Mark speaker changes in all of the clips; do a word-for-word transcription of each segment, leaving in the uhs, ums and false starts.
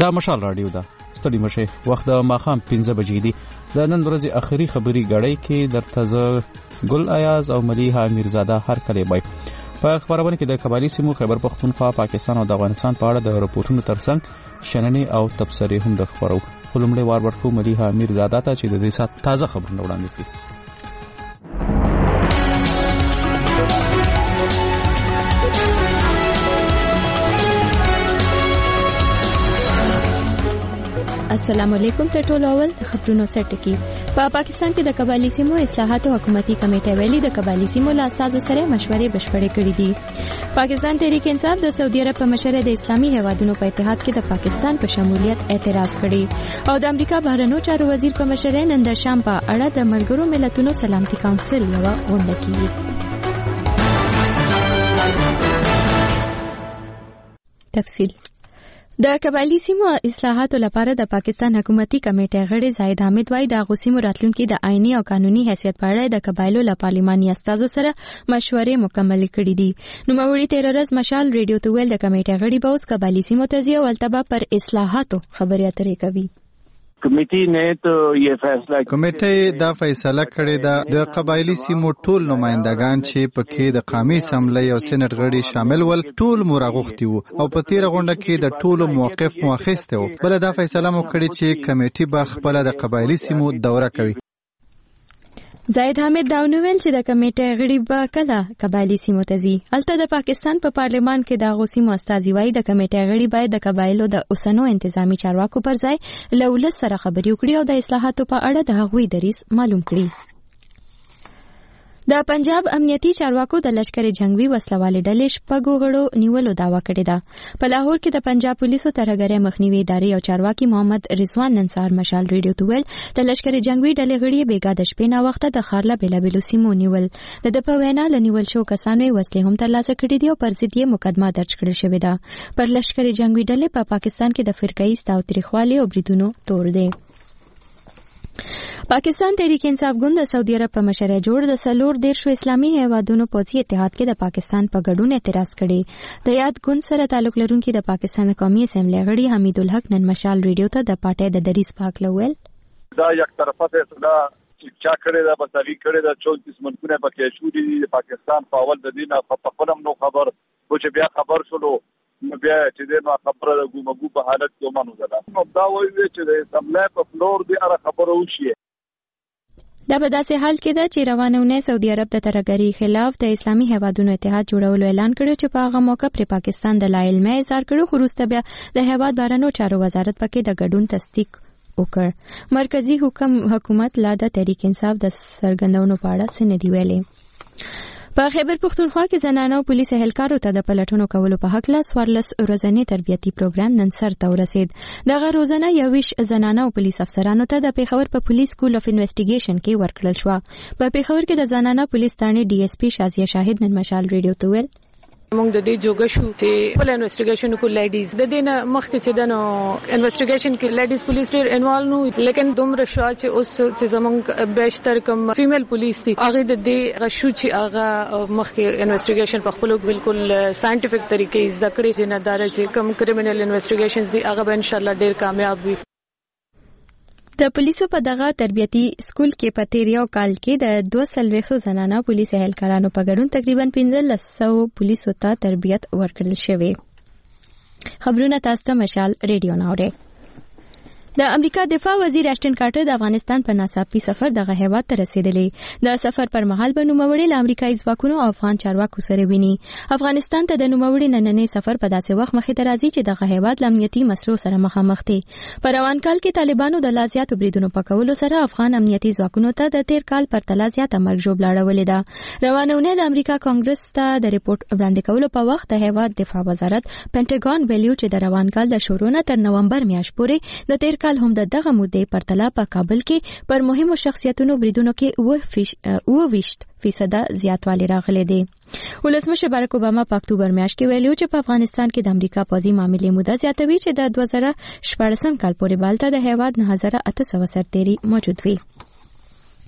Speaker 1: دا مشال رادیو ده. ستړي مشه وخت د ماخام پنځه بجې دي. د نن ورځې اخري خبري غړۍ کې درته ز ګل ایاز او ملیحه میرزاده هر کله وای. په خبرونه کې د قبایلی سیمو خیبر پختونخوا، پاکستان او د افغانستان په اړه د راپورټونو ترڅنګ شننې او تبصرې هم د خبرو. خلمړې وار ورکو ملیحه میرزاده ته چې د دې سات تازه خبرونه وړاندې کړي.
Speaker 2: السلام علیکم. ته ټول اول خبرونو سره ټکی. په پاکستان کې د قبایلی سیمو اصلاحات او حکومتي کمیټه ویلي د قبایلی سیمو له استادو سره مشورې بشپړې کړې دي. پاکستان تحریک انصاف د سعودي عرب په مشره د اسلامي هیوادونو په اتحاد کې د پاکستان په شمولیت اعتراض کړی او د امریکا بهرنیو چارو وزیر په مشره نن د شام په اړه د ملګرو ملتونو سلامتي کونسل یو غونډه کړې. تفصیل د قبایلی سیمو اصلاحاتو لپاره د پاکستان حکومتي کمیټې غړي زاهد حامد وای د غوسیمو راتلونکو د آئینی او قانوني حیثیت په اړه د قبایلو له پارلماني استازو سره مشورې مکمل کړې دي. نو موري تیر ورځ مشال ریډیو ته ویل د کمیټې غړي به اوس قبایلی سیمو تزیه او التبا پر اصلاحاتو خبرې اترې کوي.
Speaker 3: کمیټې نه ته یې فیصله
Speaker 4: کمیټې دا فیصله کړې ده د قبایلی سیمو ټول نمائندگان چې پکې د قومي اسمبلی او سېنات غړي شامل ول ټول مرغوختي وو او په تیر غونډه کې د ټولو موقف مؤخسته وو. بل دا فیصله مو کړې چې کمیټې به خپل د قبایلی سیمو دوره کوي.
Speaker 2: زاهد حامد دا ونویل چې د کمیټې غړي به کله قبایلی سیمو ته ځي. البته د پاکستان په پارلمان کې د غوسیمو استازي وایي د کمیټې غړي باید د قبایلو د اوسنو انتظامی چارواکو پر ځای له ولس سره خبرې وکړي او د اصلاحاتو په اړه د هغوی دریځ معلوم کړي. د پنجاب امنیتي چارواکو د لشکر جنگوي وسلوالې ډلې شپږو غړو نیولو دعوا کړې ده. په لاهور کې د پنجاب پولیسو ترهګرۍ مخنیوي ادارې او چارواکي محمد رضوان ننصار مشال ریډیو ته ویل د لشکر جنگوي ډلې غړي بیګا د شپې نه وخته د خارله بیلابیلو سیمو نیول. د د په وینا له نیول شو کسانو وسلې هم ترلاسه کړې دي او پر ضد یې مقدمه درج کړل شوې ده. پر لشکر جنگوي ډلې په پاکستان کې د فرقه‌ای تاوتریخوالي او بریدونو تور دی. پاکستان تحریک انصاف ګوند د سعودي عرب په مشره جوړ د سلور دیرشو اسلامي هیوادونو پوځي اتحاد کې د پاکستان په ګډون اعتراض کړي. د یاد ګوند سره تعلق لرونکي د پاکستان قومي اسمبلی غړي حمید الحق نن مشال ریډیو ته د پارټي د دریس پاک لوول
Speaker 5: دا یک طرفه فیصله چا کړی دا بسوي کړی دا چونتیس منکونه پکې شو دي. پاکستان په اول د دینه په خپلم نو خبر و چې بیا خبر شلو بیا چې دغه خبره د ګومګو په حالت کې مانو زده. نو دا وایي چې د اسمبلی په فلور دی اره خبره وشي.
Speaker 2: دا په داسې حال کې ده چې روانونه سعودي عرب د ترهګرۍ خلاف د اسلامي هیوادونو اتحاد جوړولو اعلان کړی چې په هغه موقع پر پاکستان د لا علمه اظهار کړو. خو وروسته بیا د هیواد بهرنیو چارو وزارت پکې د ګډون تصدیق وکړ. مرکزی حکم حکومت لا د تحریک انصاف د سرګندونو په اړه څه نه دی ویلي. په خیبر پختونخوا کې زنانه او پولیس اهلکارو ته د پلټنو کولو په حق له سوارلس ورځنی تربیتي پروګرام نن سر ته ورسید. دغه روزنه یویش زنانه او پولیس افسرانو ته د پیښور په پولیس سکول اف انویسټیګیشن کې ورکړل شو. په پیښور کې د زنانه پولیس ثانې ډي اس پی شازیه شاهد نن مشال ریډیو ته ویل
Speaker 6: موږ د دې جوګه شو چې په انویسټیګیشن کې لیډیز د دې نه مخکې چې دنو انویسټیګیشن کې لیډیز پولیس ډېر انوالو نو لیکن دومره شو چې اوس چې زمونږ بیشتر کم فیمیل پولیس دي هغه د دې غشو چې هغه مخکې انویسټیګیشن په خپل بالکل ساينټیفیک طریقې زده کړې چې نه دار چې کم کریمینل انویسټیګیشنز دي هغه به ان شاء الله ډېر کامیاب وي.
Speaker 2: د پولیسو په دغه تربیتي سکول کې په تیر یو کال کې د دوه سلويخو زنانه پولیس اهلکارانو په ګډون تقریبا پنځلس سوه پولیسو ته تربیت ورکړل شوی. خبرونه تاسو ته مشال ریډیو ناوړي. د امریکا دفاع وزیر اشټن کارټر د افغانستان په ناڅاپي سفر دغه هیواد ته رسیدلی. د سفر پر مهال به نوموړي له امریکایي ځواکونو او افغان چارواکو سره ویني. افغانستان ته د نوموړي نننی سفر په داسې وخت مخې ته راځي چې دغه هیواد له امنیتي مسلو سره مخامخ دی. په روان کال کې طالبانو د لا زیاتو بریدونو په کولو سره افغان امنیتي ځواکونو ته د تیر کال پرتله زیاته مرګ ژوبله اړولې ده. روانونه د امریکا کانګرس ته د ریپورت وړاندې کولو په وخت د هیواد دفاع وزارت پینټاګون ویلو چې د روان کال د شروع نه تر نومبر میاشت پورې د تیر کال هم د دغه مودې پرتله په کابل کې پر مهمو شخصیتونو بریدونو کې اوه ویشت فیصده زیاتوالی راغلی دی. ولسمشر باراک اوباما په اکتوبر میاشت کې ویلو چې په افغانستان کې د امریکا پوځي معاملې موده زیاتوي چې د دوه زره شپاړسم کال پورې بالته د هیواد نه هزار اته سوه سرتیري موجود وي.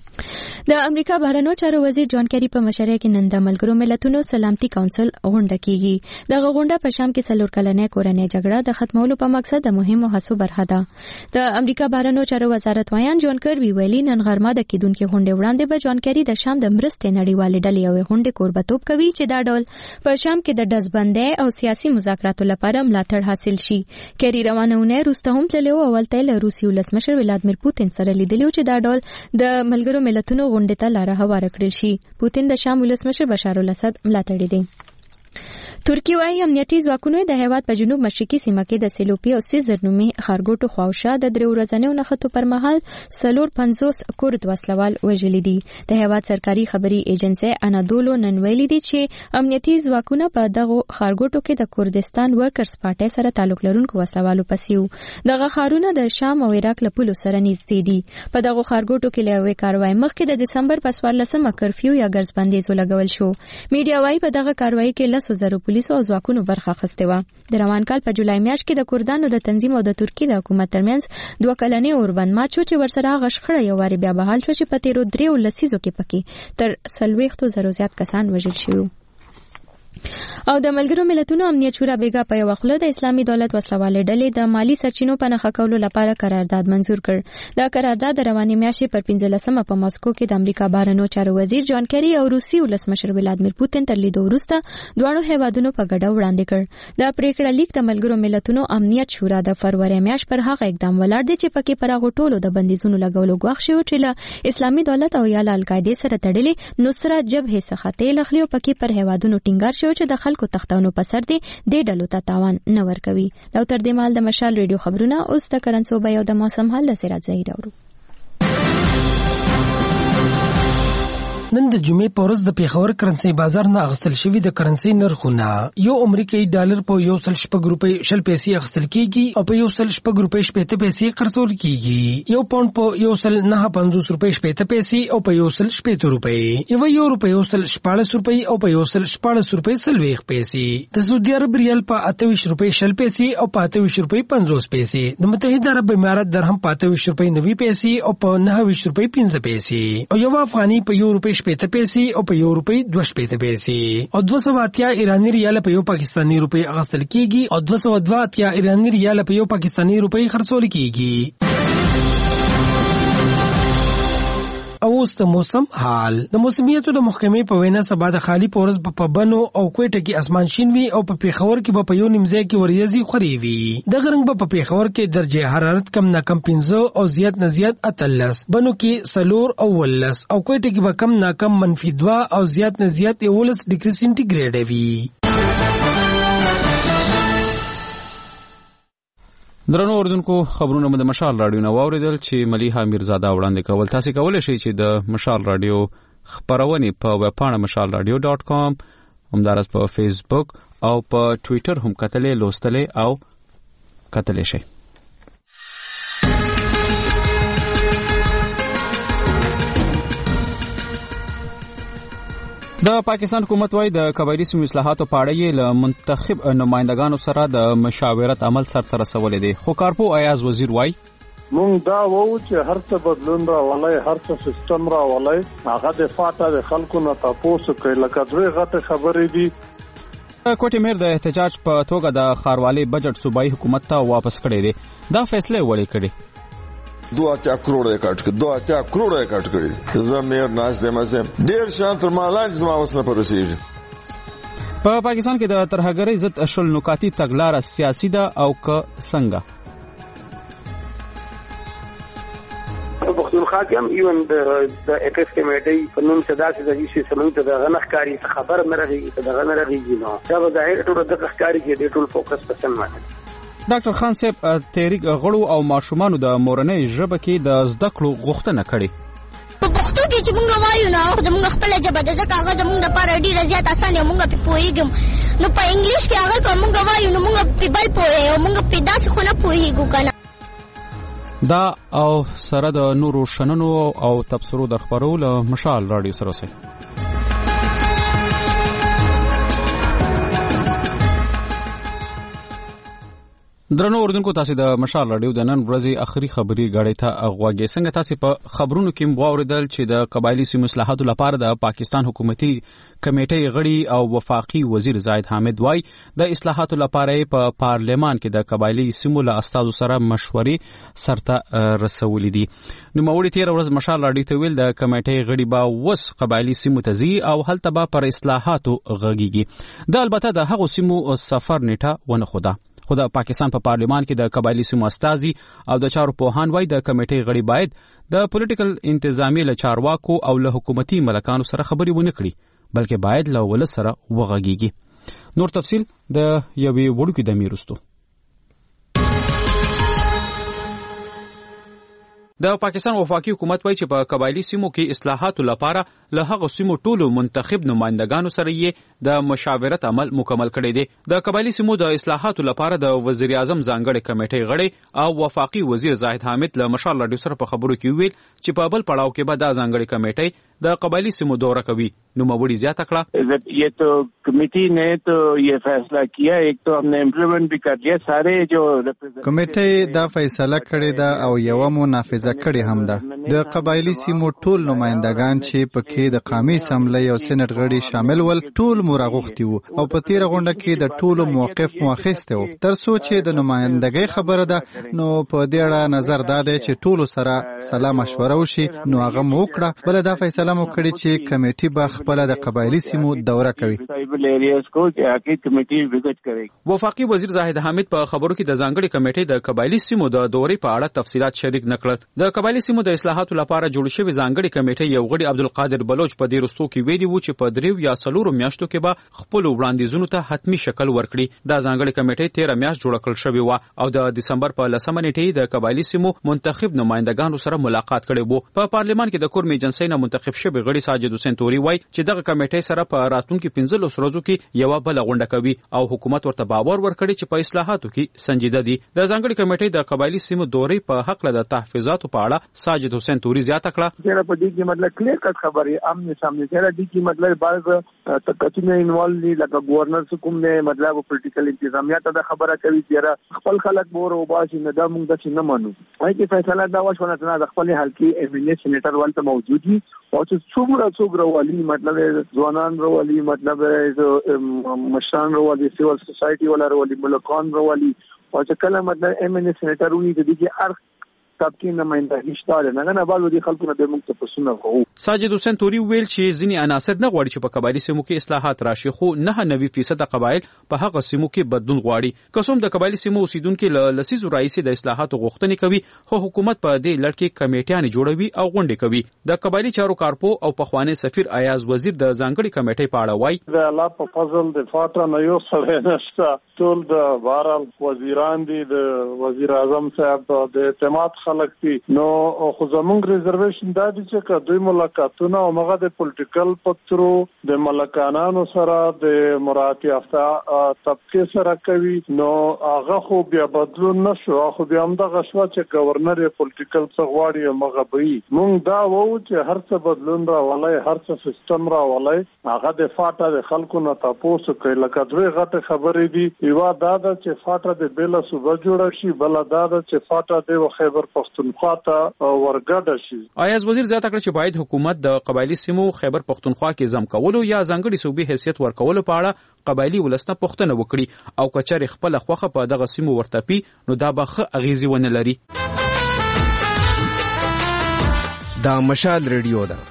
Speaker 2: د امریکا بهرنیو چارو وزیر جان کیری په مشرۍ کې نن د ملګرو ملتونو سلامتي کونسل غونډه کیږي. دغه غونډه په شام کې څلور کلنې کورنۍ جګړه د ختمولو په مقصد د مهمو هڅو برخه ده. د امریکا بهرنیو چارو وزارت وایان جان کیری ویلي نن غرمه د کېدونکو غونډې وړاندې به جان کیری د شام د مرستې نړیوالې ډلې یوې غونډې کوربتوب کوي چې دا ډول په شام کې د ډزبندۍ او سیاسي مذاکراتو لپاره ملاتړ حاصل شي. کیری روانونه روسته هم تللی او اولته له روسي ولسمشر ولادمیر پوتین سره لیدلی چې دا ډول د ملګرو ملتونو غونډې ته لاره هواره کړل شي. پوتین د شام ولسمشر بشار الاسد ملاتړی دی. ترکی وايي امنیتي ځواکونو د هیواد په جنوب مشرقي سیمه کې د سیلوپي او سیزر نومي خارګوټو خواوشا د درې ورځنیو نښتو پر مهال څلور پنځوس کورد وسلوال وژلي دي. د هیواد سرکاري خبري ایجنسي انادولو نن ویلي دي چې امنیتي ځواکونه په دغه خارګوټو کې د کوردستان ورکرز پارټي سره تعلق لرونکو وسلوالو پسیو. دغه خارونه د شام او عراق له پولو سره نږدې دي. په دغه خارګوټو کې لوي کاروای مخکې د دسمبر په څوارلسمه کرفیو یا ګرځبندیز ولګول شو. میډیا وايي په دغه کاروای کې لسو زره پولیسو او ځواکونو برخه اخیستې وه. د روان کال په جولای میاشت کې د کردانو د تنظیم او د ترکی د حکومت ترمنځ دوه کلنې اوربند مات شو چې ورسره هغه شخړه یو واري بیا بحال شو چې په تیرو دریو لسیزو کې پکې تر څلوېښتو زرو زیات کسان وژل شوي. او د ملګرو ملتونو امنیت شورا بیګا په یو خله د اسلامي دولت وسلوالې ډلې د مالی سرچینو په نښه کولو لپاره قرارداد منزور کړ. دا قرارداد د روانې میاشتې پر پنځلسمه په ماسکو کې د امریکا بهرنیو چارو وزیر جان کیری او روسي ولسمشر ولادمیر پوتین تر لیدو وروسته دواړو هیوادونو په ګډه وړاندې کړ. دا پریکړه لیک د ملګرو ملتونو امنیت شورا د فروری میاشت پر هغه اقدام ولاړ دی چې پکې پر هغه ټولو د بندیزونو لګولو غوښ شو چې له اسلامي دولت او یا له القاعده سره تړلې نصرت جبهه څخه تیل اخلي او پکې پر هیوادونو ټینګار شو چې د خلکو تختونو په سر دی د ډلو ته تاوان نه ورکوي. دا تر دې مال د مشال ریډیو خبرونه اوس د کرنسو بیا د موسم حال له سره ځای راوړو.
Speaker 7: نن د جمعې په ورځ د پیښور کرنسي بازار نه اغستل شوی د کرنسي نرخونه یو امریکایي ډالر په یو سل شپږ روپۍ شل پیسې اغستل کیږي او په یو سل شپږ روپۍ شپېته پیسې خرڅول کیږي. یو پاوند په یو سل نه پنځوس روپۍ شپېته پیسې او په یو سل شپېته روپۍ. یو یورو په یو سل شپاړس روپۍ او په یو سل شپاړس روپۍ څلوېښت پیسې. د سعودي عرب ریال په اته ویشت روپۍ شل پیسې او په اته ویشت روپۍ پنځوس پیسې. د متحده عرب امارات درهم په اته ویشت روپۍ نوي پیسې او په نهه ویشت روپۍ پنځه پیسې. او یو افغاني په یو روپۍ شپېته پیسې او په یو روپۍ دوه شپېته پیسې. او دوه سوه اتیا ایراني ریال په یو پاکستاني روپۍ اغستل کیږي او دوه سوه دوه اتیا ایراني ریال په یو پاکستاني روپۍ خرڅول کیږي. او اوس د موسم حال. د موسمیاتو د محکمې په وینا سبا د خالی پورز په بنو او کوټه کې اسمان شین وي او په پیښور کې په یو نیمځای کې وریځي خوري وي. د غرنګ په پیښور کې درجه حرارت کم نه کم پنځه او زیات نه زیات اتلس، بنو کې سلور او ولس او کوټه کې به کم نه کم منفي دوه او زیات نه زیات یولس ډیګري سنټیګریډ وي.
Speaker 1: درنو اوردونکو خبرونه مو د مشال رادیو نه واوریدل چې ملیحه میرزاده وړاندې کول. تاسو کولای شئ چې د مشال رادیو خبرونه په ویب پاڼه مشال رادیو ډاٹ کام، همدارس په فیسبوک او په ټوئیټر هم کتلې لوستلې او کتلې شئ. د پاکستان حکومت وايي د قبایلی سیمو اصلاحاتو په اړه یې له منتخب نمائندګانو سره د مشاورت عمل سرته رسولې دي. خو کارپو ایاز وزیر وايي
Speaker 8: مونږ دا وو چې هر څه بدلون راولای، هر څه سیستم راولای، هغه د فاټه د خلکو نه تاسو کوي لکه دوی غته خبرې دي.
Speaker 1: کوټه میر د احتجاج په توګه د خاروالي بجټ صوبایي حکومت ته واپس کړی دی. دا فیصله ولې کړی؟
Speaker 9: دو اتیا کروڑ کټ کړ دو اتیا کروڑ کټ کړی زمیر ناش دمه سم ډیر شان تر مالان زما وسنه پروسیږي.
Speaker 1: په پاکستان کې د ترهګرۍ ضد اشل نکاتی تګلار سیاسي ده او که څنګه؟
Speaker 10: پښتونخوا کې هم ایون د اکس کمیټې په نوم صدا چې د هیڅ سمون ته د غنخکاری خبر نه راغی دا نه راغی نو دا به ظاهر ټول د غنخکاری کې د ټول فوکس په سم باندې.
Speaker 1: ډاکټر خان صاحب تحریک غړو او ماشومانو د مورنۍ ژبه کې د زده کړو غوښتنه کړې.
Speaker 11: په پښتو کې چې موږ وایو نو هغه موږ خپل ژبه د ځکه هغه موږ لپاره ډیره زیات اسانه موږ په پوهیږم. نو په انګلیش کې هغه کوم موږ وایو نو موږ په بل پوهیږو او موږ په داسې خو نه پوهیږو کنه.
Speaker 1: دا او سره د نورو شننو او تبصرو د خبرولو مشال رادیو سره سي. درنو اوردونکو تاسو د مشال رادیو د نن ورځې اخري خبري غړې ته اغواګې څنګه تاسو په خبرونو کې واوریدل چې د قبایلی سیمو اصلاحاتو لپاره د پاکستان حکومتي کمیټې غړي او وفاقي وزیر زاهد حامد وای د اصلاحاتو لپاره په پارلمان کې د قبایلی سیمو له استادو سره مشورې سرته رسولې دي. نو موري تیر ورځ مشال رادیو ته ویل د کمیټې غړي با وس قبایلی سیمو ته ځي او هلته به پر اصلاحاتو غږیږي. د البته د هغو سیمو سفر نیټه ونه خوده. خو د پاکستان په پا پارلمان کې د قبایلی سیمو استازي او د چارو پوهان وای د کمیټې غړي باید د پولیټیکل انتظامی له چارواکو او له حکومتي ملکانو سره خبرې ونه کړي بلکې باید له ولس سره وغږیږي. نور تفصیل د یوې وړوکې دمې وروسته. د پاکستان وفاقي حکومت وایي چې په قبایلی سیمو کې اصلاحاتو لپاره له هغو سیمو ټولو منتخب نمائندګانو سره یې د مشاورت عمل مکمل کړی دی. د قبایلی سیمو د اصلاحاتو لپاره د وزیر اعظم ځانګړي کمیټې غړي او وفاقي وزیر زاهد حامد له مشال رادیو سره په خبرو کې ویل چې په بل پړاو کې به د ځانګړي کمیټې د قبایلی سیمو دوره کوي. نو مبوړي زیاته کړه
Speaker 3: یہ تو کمیٹی نے تو یہ فیصلہ کیا ایک تو ہم نے امپلیمنٹ بھی کر لیا سارے جو
Speaker 4: کمیټې دا فیصله کړې ده او یو مو نافذه کړې هم ده. د قبایلی سیمو ټول نمائندگان چې پکې د قومي اسمبلی او سېنات غړي شامل ول ټول مراغوختي وو او په تیر غونډه کې د ټولو موقف مؤخسته وو. تر څو چې د نمائندګۍ خبره ده نو په دې اړه نظر داده چې ټولو سره سلام مشوره وشي. نو هغه مو وکړه بل دا فیصله مو کړې چې کمیټې به خپل د قبایلی سیمو دوره کوي.
Speaker 1: وفاقي وزیر زاهد حامد په خبرو کې د ځانګړي کمیټې د قبایلی سیمو د دورې په اړه تفصيلات شریک نکړل. د قبایلی سیمو د اصلاحاتو لپاره جوړ شوی ځانګړي کمیټې یو غړي عبدالقادر بلوچ په دې رستو کې ویلي وو چې په دریو یا څلورو میاشتو کې به خپل وړاندیزونو ته حتمی شکل ورکړي. دا ځانګړي کمیټې تیره میاشت جوړ کړل شوې و او د دسمبر په لسمه نیټه د قبایلی سیمو منتخب نمائندګانو سره ملاقات کړي وو. په پارلمان کې د کورم ایجنسی نه منتخب شوی غړي ساجد حسین توري وای چې دغه کمیټې سره په راتلونکو پنځلس ورځو کې یو بل غونډه کوي او حکومت ورته باور ورکړي چې په اصلاحاتو کې سنجیده دي. د ځانګړي کمیټې د قبایلی سیمو دورې په حق له د تحفظاتو په اړه ساجد حسین توري زیاته کړه
Speaker 8: چې په دې کې مطلب کلیر کټ خبرې امن سامنے سره دي چې مطلب بعض تکتونه انوالو دي لکه گورنر حکومت نه مطلب پولیټیکل انتظامیات د خبره کوي چې خپل خلک بور او باسي نه دا موږ د نه مانو. هغه کې فیصله دا وشو نه د خپل حلقي ایمنیت سېنیټر ولته موجود دي او چې څومره څومره والی مطلب ځوانان روالي مطلب مشران روالي سیول سوسایټي ولا روالي ملکان روالي او چې کله مطلب ایمنیت سېنیټر وي د دې ارخ تابکین نمائندګي شته نه نه بالو دي خلکو نه د موږ ته پسونه کوو.
Speaker 1: ساجد حسین توري ویل چې ځینی عناصر نه غواړي چې په قبایلی سیمو کې اصلاحات راشي خو نه نوي فیصد قبایل په هغه سیمو کې بدلون غواړي. کوم د قبایلی سیمو اوسیدونکو له لسیزو رئیس د اصلاحاتو غوښتنې کوي خو حکومت په دې لړ کې کمیټیان جوړوي او غونډې کوي. د قبایلی چارو کارپو او پخوانی سفیر ایاز وزیر د ځانګړي کمیټې په اړه وایي
Speaker 8: د الله په فضل د فاټا نه یو سره نشته ټول د بهرال وزیران دي د وزیر اعظم صاحب د اعتماد خلک دي. نو خو زمونږ ریزرویشن دا دي چې دوی ملاقاتونه او هغه د پولیټیکل پکترو د ملکانانو سره د مراد یافته طبقه سره کوي. نو هغه خو بیا بدلون نشو خو بیا هم دغه شو چې گورنر پولیټیکل څه غواړي هغه به مونږ دا وو چې هر څه بدلون را ولای هر څه سیستم را ولای هغه د فاټا د خلکو نه تاسو کوي لکه دوی غټه خبرې دي. یو دا ده چې فاټا د بیل صوبه جوړ شي بل دا ده چې فاټا د خیبر پختونخوا ته ورګډ شي.
Speaker 1: ایاز وزیر زیاته کړ چې باید حکومت د قبایلی سیمو خیبر پختونخوا کې ضم کولو یا ځانګړي صوبې حیثیت ورکولو په اړه قبایلی ولسنه پښتنه وکړي او کچاري خپل خوخه په دغه سیمو ورتپی نو دا به ښه اغیزي ونه لري.
Speaker 12: دا مشال ریډیو ده.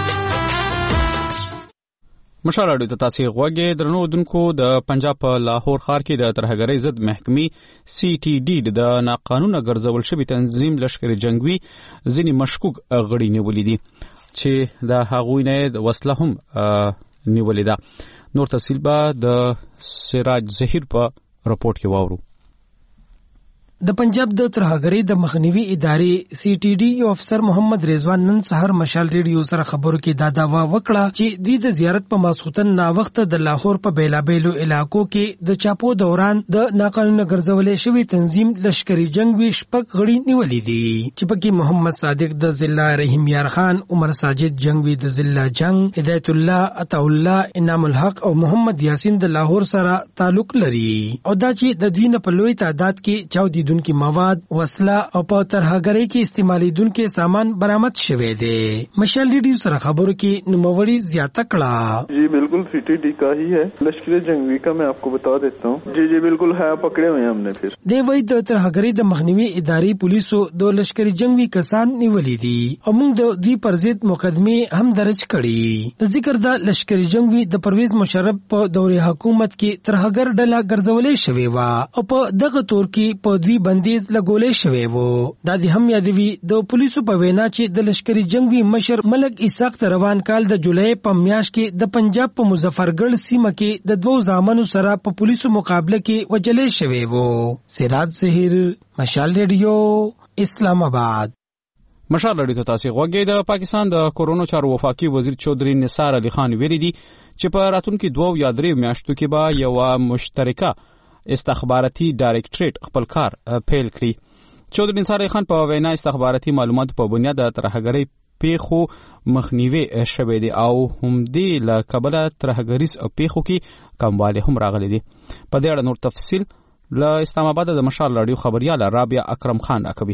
Speaker 1: مشال رادیو ته تاسو غوږی درنو دونکو د پنجاب په لاهور ښار کې د ترهګرۍ ضد محکمې سی ټي ډي د ناقانونه ګرځول شوی تنظیم لشکر جنگوي ځینې مشکوک غړي نیولې دي چې د هغوی نه د وسله هم نیولې ده. نور تفصیل به د سراج ظهیر په راپورټ کې واورو.
Speaker 7: د پنجاب د ترهګرۍ د مخنیوي ادارې سی ټي ډي یو افسر محمد رضوان نن سحر مشال ریډیو سره خبرو کې دا داوا وکړه چې دوی د زیارت په ماسختن نا وخت د لاهور په بیلابیلو علاقو کې د چاپو دوران د ناقانونه ګرځولې شوی تنظیم لشکري جنگ وی شپږ غړي نیولې دي چې پکې محمد صادق د ضلع رحیم یار خان، عمر ساجد جنگوی د ضلع جنگ، هدایت الله، عطا الله، انعام الحق او محمد یاسین د لاهور سره تعلق لري او دا چې د دوی نه په لوی تعداد کې چاودي دونکو مواد، وسله او په ترهګرۍ کې استعمالي دونکو سامان برآمد شوه دي. مشال ریډیو سره خبرو کې نوموړي زیاته کړه.
Speaker 13: जी बिल्कुल city D का ही है. लश्करी जंगवी का मैं आपको बता देता हूँ. जी जी बिल्कुल है, पकड़े हुए हैं हमने. फिर
Speaker 7: دی وای د ترهګرۍ د مخنیوي ادارې پولیسو د لشکري جنگوي کسان نیولې دي او موږ د دوی پر ضد مقدمه هم درج کړي. د ذکر د لشکري جنگوي د پرویز مشرف په دورې حکومت کې ترهګر ډله ګرځولې شوې و او په دغه تور کې په دوی بندیز لګولې شوې وو. دا د هم یادوي د پولیسو په وینا چې د لشکري جنگوي مشر ملک اسحاق روان کال د جولای په میاشت کې د پنجاب په مظفرګړ سیمه کې د دوو ځامنو سره په پولیسو مقابله کې وجلې شوې وو. سراج زهیر، مشال ریډیو، اسلام آباد.
Speaker 1: مشال ریډیو ته تاسو غوږی. د پاکستان د کورونو چارو وفاقي وزیر چودري نثار علي خان ویلي دي چې په راتلونکو دوه یا درې میاشتو کې به یو مشترکه استخباراتي ډایریکټریټ خپل کار پیل کړي. چودري نثار علي خان په وینا استخباراتي معلوماتو په بنیاد د ترهګرۍ پیښو مخنیوي شوی دی او هم دې له کبله ترهګریز پیښو کې کموالی هم راغلی دی. په دې اړه نور تفصیل له اسلام آباد د مشال رادیو خبريال رابعه اکرم خان راکوي.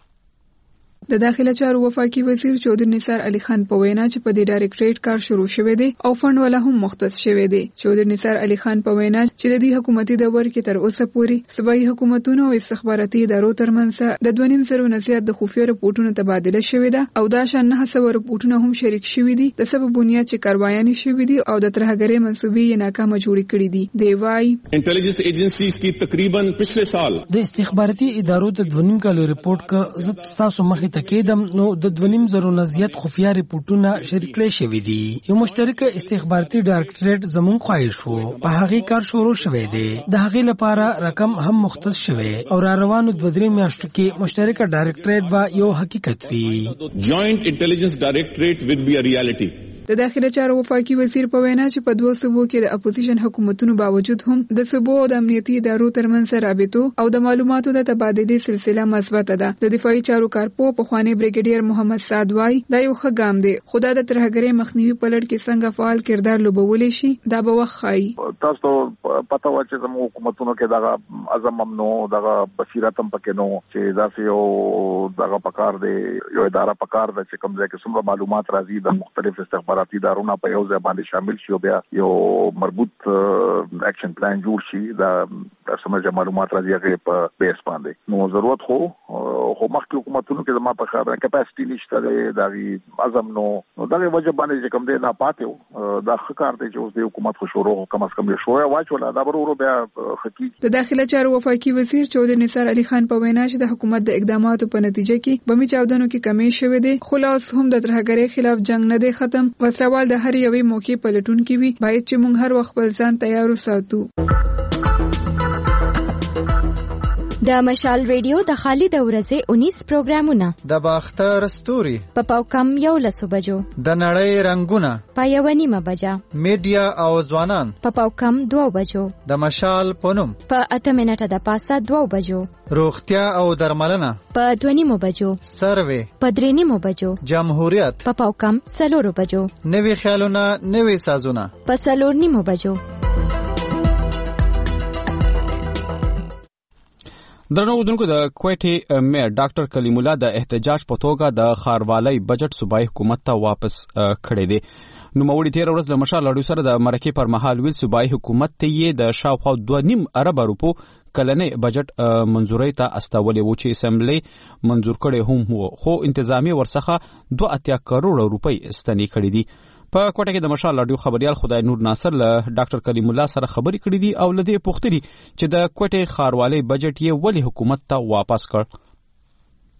Speaker 14: د داخله چارو وفاقي وزیر چودري نثار علي خان په وینا چې په دې ډایریکټریټ کار شروع شوی دی او فند ولا هم مختص شوی دی. چودري نثار علي خان په وینا چې د دې حکومتي دور کې تر اوسه پورې صوبایي حکومتونو او استخباراتي ادارو ترمنځ د دوه نیم سلو نه زیات د خفیه رپورټونو تبادله شوې ده او دا شان نه سوه رپورټونه هم شریک شوي دي د سبب بنیاد چې کاروایانې شوي دي او د ترهګرۍ منسوبې یې ناکامه جوړې کړي دي. دی وايي
Speaker 15: انټيليجنس ایجنسیز کی تقریبا پچھلے سال
Speaker 7: د استخباراتي ادارو د دوه نیم کال رپورټ کا زت تاسو مخې تکیدم نو د دونیم زرو نه زیات خفیه رپورټونه شریک کړي شوی دي. یو مشترکه استخباراتي ډایریکټریټ زمون خواهش وو په هغه کار شروع شوی دی. د هغه لپاره رقم هم مختص شوی او را روانو دوه درې میاشتو کې مشترکه ډایریکټریټ با یو حقیقت وي.
Speaker 15: جوائنٹ انټيليجنس ډایریکټریټ وډ بی ا ریالټي.
Speaker 14: د داخله چارو وفاقي وزیر په وینا چې په دوه صوبو کې د اپوزیشن حکومتونو باوجود هم د صوبو او د امنیتي ادارو ترمنځ رابطو او د معلوماتو د تبادلې سلسله مثبت ده. د دفاعي چارو کارپو په خوانی بریګیډیر محمد سعد وای دا یو ښه ګام دی خو دا د ترهګرۍ مخنیوي په لړ کې څنګه فعال کردار لوبولی شي دا به وخت ښایي.
Speaker 5: تاسو پته و چې زموږ حکومتونو کې دغه اعظم ممنوع دغه بصیرت هم پکې نو چې دا یو دغه پکار دی یو اداره پکار ده چې کوم ځای کې څومره معلومات راځي د مختلف استخباراتي ادارونو په یو ځای باندې شامل شي او بیا یو مربوط اکشن پلان جوړ شي دا سمجه معلومات راځي هغه په بیس باندې نو ضرورت خو خو مخکې حکومتونو کې زما په خبره کپاسټي نشته دی دا اعظم نو دغه وجه باندې چې کوم دی نه پاتې دا ښه کار دی چې اوس د حکومت خو شروع کم از کم یو شوی واچوله دا به ورو بیا حقیقي.
Speaker 14: د داخله چارو وفاقي وزیر چودري نثار علي خان په وینا چې د حکومت د اقداماتو په نتیجه کې بمي چاودنو کې کمی شوې ده خو لا اوس هم د ترهګرۍ خلاف جنگ نه دی ختم. وسروال د هر یوې موقع په لټون کې وي باید چې موږ هر وخت خپل ځان تیار وساتو.
Speaker 2: د مشال ریډیو د خالد ورځې اونیس پروګرامونه
Speaker 4: د باختر ستوري
Speaker 2: په پاوکم یو لسو بجو
Speaker 4: د نړۍ رنگونه
Speaker 2: په یو نیمه بجا
Speaker 4: میډیا او ځوانان
Speaker 2: په پاوکم دوه بجو
Speaker 4: د مشال پونم
Speaker 2: په اته منټه د پاسه دوه بجو
Speaker 4: روغتیا او درملنه
Speaker 2: په دوه نیمه بجو
Speaker 4: سروي
Speaker 2: په درې نیمه بجو
Speaker 4: جمهوریت
Speaker 2: په پاوکم څلور بجو
Speaker 4: نوي خیالونه نوي سازونه
Speaker 2: په څلور نیمه بجو.
Speaker 1: درنو ودونکو د کوټي میر ډاکټر کلیم الله د احتجاج په توګه د خاروالۍ بجټ صوبایي حکومت ته واپس کړی دی. نو موړي تیر ورځ د مشال لړیو سره د مرکې پر مهال ویل صوبایي حکومت ته یې د شاوخوا دوه نیم ارب روپو کلنې بجټ منزوري ته استولې و چې اسمبلی منزور کړي هم وو خو انتظامی ورڅخه دوه اتیا کروڑ روپۍ استنی کړي دي. په کوټه کې د مشال رادیو خبريال خدای نور ناصر له ډاکټر کلیم الله سره خبرې کړې دي او لدې پوښتنې چې د کوټه خاروالۍ بجټ یې ولې حکومت ته واپس کړ.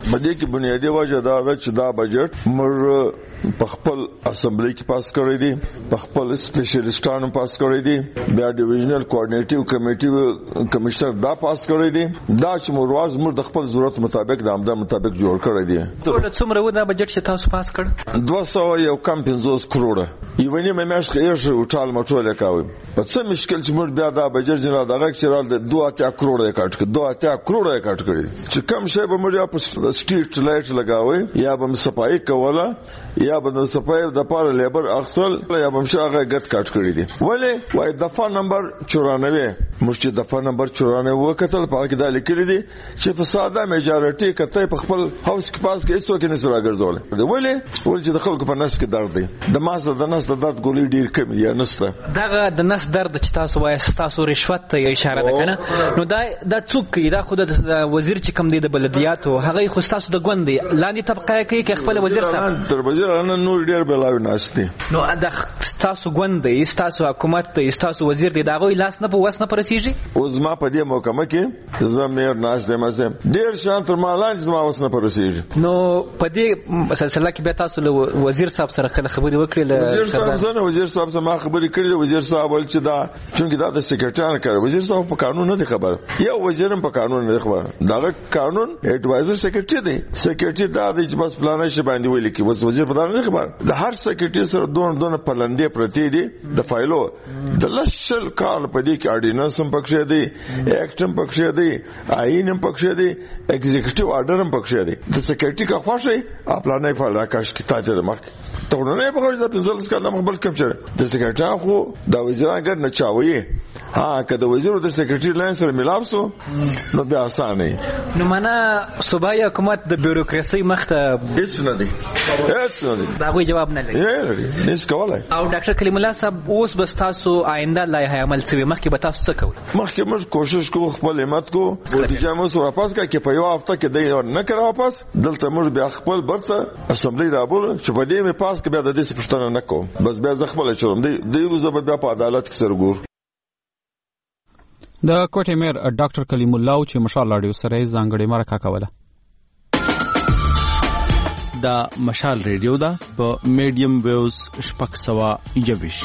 Speaker 9: مدې کې بنیادی وجه دا ده چې دا بجټ موږ په خپل اسمبلی کې پاس کړی دی، په خپل سپیشلیستانو پاس کړی دی، بیا ډیویژنل کوارډینیټیو کمیټي کمشنر دا پاس کړی دی. دا چې موږ موږ د خپل ضرورت مطابق د آمده مطابق جوړ کړی دی.
Speaker 16: ټول څومره و دا بجټ چې تاسو پاس کړ؟
Speaker 9: دوه سوه یو کم پنځوس کروڑه. یوه نیمه میاشت کې ټال مټول کاوه. په څه مشکل چې موږ بیا دا بجټ جنا دغه چې را د دوه اتیا کروڑه کټ کړ، دوه اتیا کروڑه کټ کړی چې کم شی به موږ په سټریټ لایټ لگاوي یا به صفای کوله یا به د صفای د پاره لیبر اخصل یا به مشاغه ګټ کټ کړی دي. ولې وای دفعه نمبر چورانوي مشت دفعه نمبر چورانوي وکتل په کې دا لیکل دي چې په ساده میجارټي کته په خپل هاوس کې پاس کې څوک نه سره ګرځول. ولې ولې چې د خلکو په نس کې درد دی، د ماسه د نس د درد ګولې ډیر کم یا نسته.
Speaker 16: دغه د نس درد چې تاسو وایي تاسو رشوت ته اشاره ده کنه، نو دا د څوک دا خود د وزیر چې کم دی د بلدیاتو هغه خو تاسو د ګوند لاندې طبقه کې کې خپل وزیر صاحب
Speaker 9: تر وزیر نه نور ډیر بلاوي ناشتي.
Speaker 16: نو د تاسو ګوند دی تاسو حکومت دی تاسو وزیر دی دا غوي لاس نه په وس نه پرسیږي.
Speaker 9: اوس ما په دې محکمه کې زمیر ناش دی مزه ډیر شان تر مالان زما وس نه پرسیږي.
Speaker 16: نو په دې سلسله کې به تاسو له وزیر صاحب سره خبرې وکړې له
Speaker 9: وزیر صاحب سره وزیر صاحب سره ما خبرې کړې. وزیر صاحب ول چې دا چونکی دا د سیکریټریان کار وزیر صاحب په قانون نه دی خبر، یا وزیرم په قانون نه دی خبر. دا قانون ایڈوایزر سیکریټری دی، سیکریټری دا د بس پلان شي باندې ویل کی بس وزیر په دا نه خبر. د هر سیکریټری سره دون دون پلندې پرتی دي د فایلو د لشل کال په دې کې اورډیننس هم پکښې دی، ایکټ هم پکښې دی، آئین هم پکښې دی، ایگزیکټیو آرډر هم پکښې دی. د سیکریټری کا خوښه خپل نه فایل راکاش کی تاجر مخ ته نه په خوښه د پنځلس کال مخبل کم چره د سیکریټری خو د وزیران ګر نه چاوي. ها که د وزیر د سیکریټری لاین سره ملاو سو نو بیا اسانه.
Speaker 16: نو معنا صوبایي حکومت د بیوروکراسي مخته
Speaker 9: هیڅ نه دی، هیڅ نه دی،
Speaker 16: دا غوي جواب نه لري.
Speaker 9: یې نس کولای.
Speaker 16: او ډاکټر کلیم الله صاحب اوس بس تاسو آینده لایحه عمل څه مخکې به تاسو څه کوئ؟
Speaker 9: مخکې موږ کوشش کوو خپل همت کو نتیجه مو سره واپس کا کې په یو هفته کې دی نه کړو واپس دلته موږ بیا خپل برته اسمبلی رابول چې په دې مې پاس کې بیا د دې پښتنه نه کوم بس بیا ځ خپل چلم دی دی وزه بیا په عدالت کې سرګور.
Speaker 1: د کوټې میر ډاکټر کلیم الله چې مشال راډیو سره ځانګړي مرکه کوله.
Speaker 17: دا مشال ریډیو دا په میډیم ویوز شپږ سوه یوویش.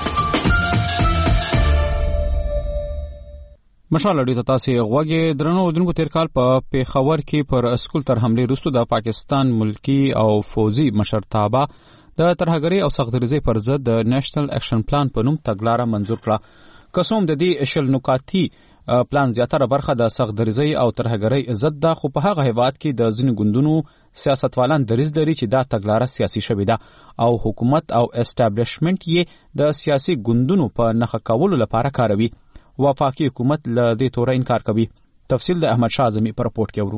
Speaker 1: مشال راډیو ته تاسو غوږی درنو دونکو تیر کال په پیښور کې پر اسکول تر حمله وروسته د پاکستان ملکی او فوزي مشرتابه د ترهګری او سختګریزي پر ضد د نېشنل اکشن پلان په نوم تګلارې منزور کړه. قسم د دې شل نکاتی پلان زیاتره برخه د سختګریزي او ترهګری ضد ده، خو په هغه هیواد کې د ځینو ګوندونو سیاستوالان دریځ لري چې دا تګلاره سیاسي شوې ده او حکومت او اسټابلیشمنت یې د سیاسي ګوندونو په نخښه کولو لپاره کاروي. وفاقي حکومت له دې توره انکار کوي. تفصیل د احمد شاه اعظمي په راپورټ کې ورو.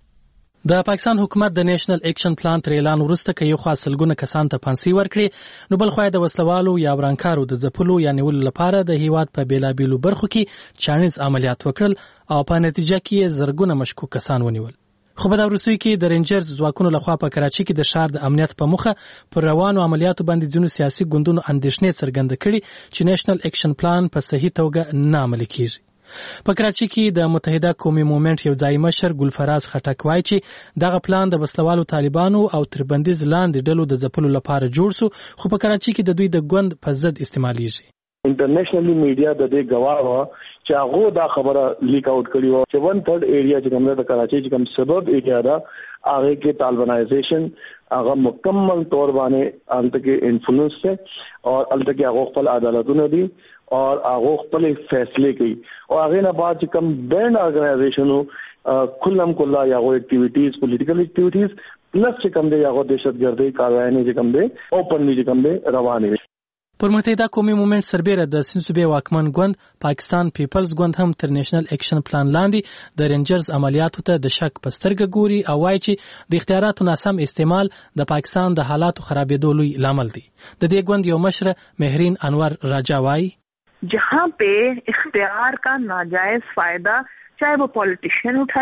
Speaker 18: د پاکستان حکومت د نېشنل اکشن پلان تر اعلان وروسته کې یو خاصلګونه کسان ته پانسي ورکړي، نو بل خو د وسلوالو یا ورانکارو د ځپلو یا نیولو لپاره د هیواد په بیلابیلو برخو کې چانیز عملیات وکړل او په نتیجه کې زرګونه مشکوک کسان ونیول. خو په دا وروستیو کې د رینجرز ځواکونو لخوا په کراچي کې د ښار د امنیت په موخه پر روانو عملیاتو باندې ځینو سیاسي ګوندونو اندېښنې څرګندې کړي چې نېشنل اکشن پلان په صحیح توګه نه عملي کیږي. په کراچي کې د متحده قومي موومېنټ یو ځای مشر ګلفراز خټک وایي چې دغه پلان د وسلوالو طالبانو او تربندیز لاندې ډلو د ځپلو لپاره جوړ سو، خو په کراچي کې د دوی د ګوند په ضد استعمالیږي.
Speaker 19: انټرنیشنلی میډیا د دې گواه و چې هغه دا خبره لیک اوټ کړی و چې ون تھرڈ ایریا چې کوم د کراچي چې کوم سبب ایریا دا هغه کې طالبانائزیشن هغه مکمل طور باندې انت کې انفلوئنس ہے اور انت کې هغه خپل عدالتونه دي اور هغه خپل فیصله کوي او هغه نه بعد چې کوم بینډ ارګنایزیشنو کلم کلا یا هغه اکټیویټیز پولیټیکل اکټیویټیز پلس چې کوم دی هغه دهشتګردي کاروایي چې کوم دی اوپنلی چې کوم دی روانه.
Speaker 18: پر متحده قومي موومېنټ سربېره د سیند صوبې واکمن ګوند پاکستان پیپلز ګوند هم تر نېشنل اکشن پلان لاندې د رینجرز عملیاتو ته د شک په سترګه ګوري او وایي چې د اختیاراتو ناسم استعمال د پاکستان د حالاتو خرابېدو لوی لامل دی. د دې ګوند یو مشر مهرین انور راجا وایي
Speaker 20: جہاں پہ اختیار کا ناجائز فائدہ چاہے وہ پولیٹیشین اٹھائے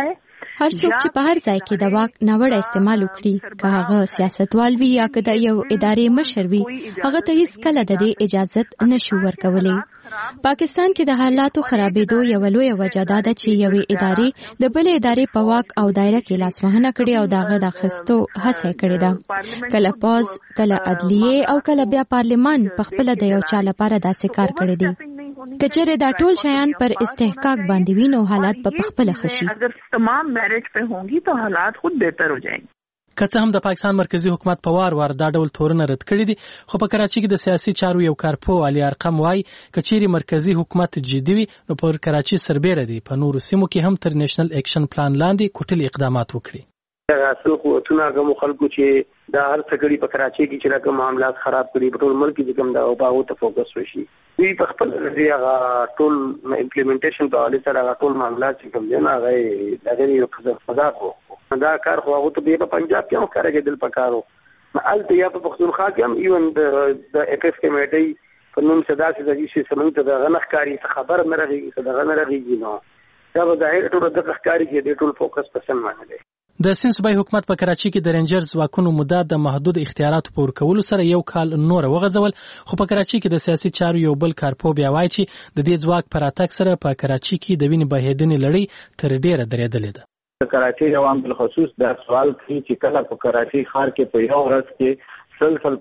Speaker 2: هر څوک چې په هر ځای کې د واک ناوړه استعمال وکړي، که هغه سیاستوال وي یا که د یو ادارې مشر وي، هغه ته هیڅ کله د دې اجازت نشو ورکولی. پاکستان کې د حالاتو خرابېدو یو لویه وجه دا ده چې یوې ادارې د بلې ادارې په واک او دایره کې لاسوهنه کړې او د هغه د اخیستو هڅه کړې ده. کله پوز، کله عدلیې او کله بیا پارلمان په خپله د یو چا لپاره داسې کار کړی دی. که چیرې دا ټول شیان پر استحقاق باندې وي نو حالات به په خپله ښه شي.
Speaker 20: اگر تمام میرٹ پہ ہوں گی تو حالات خود بہتر ہو جائیں گے.
Speaker 18: که څه هم د پاکستان مرکزی حکومت په وار وار دا ډول تورونه رد کړي دي، خو په کراچي کې د سیاسي چارو یو کارپوه علي ارقم وایي که چیرې مرکزی حکومت جدي وي نو پر کراچي سربېره دي په نورو سیمو کې هم تر نیشنل اکشن پلان لاندې کوټلي اقدامات وکړي.
Speaker 10: اصل قوتونه کوم خلکو چې دا هر څه کړي په کراچي کې چې کوم معاملات خراب کړي په ټول ملک کې کوم دا او باغو ته فوکس وشي. دوی په خپل هغه ټول امپلیمنټیشن په اړه سره ټول معاملات چې کوم دي نه هغه دغه یو قضا کو دا کار خو هغه ته په پنجاب کې هم کار کېدل پکارو. الته یا په پښتونخوا کې هم ایون د اکس کمیټي په نوم صدا سي د شي سمون ته د غنخکاری خبر نه راغی څه د غن راغی نو دا به ظاهر ټول د غنخکاری کې د ټول فوکس په سم باندې دی.
Speaker 18: د سند صوبایي حکومت په کراچي کې د رینجرز ځواکونو مدت د محدود اختیاراتو په ورکولو سره یو کال نور وغځول، خو په کراچي کې د سیاسي چارو یو بل کارپوه بیا وایي چې د دې ځواک پر اتاک سره په کراچي کې د وینې بهېدنې لړۍ تر ډیره درېدلې ده.
Speaker 21: کراچي عوام بالخصوص دا سوال کوي چې کله په کراچي ښار کې په یو ورځ کې سلسل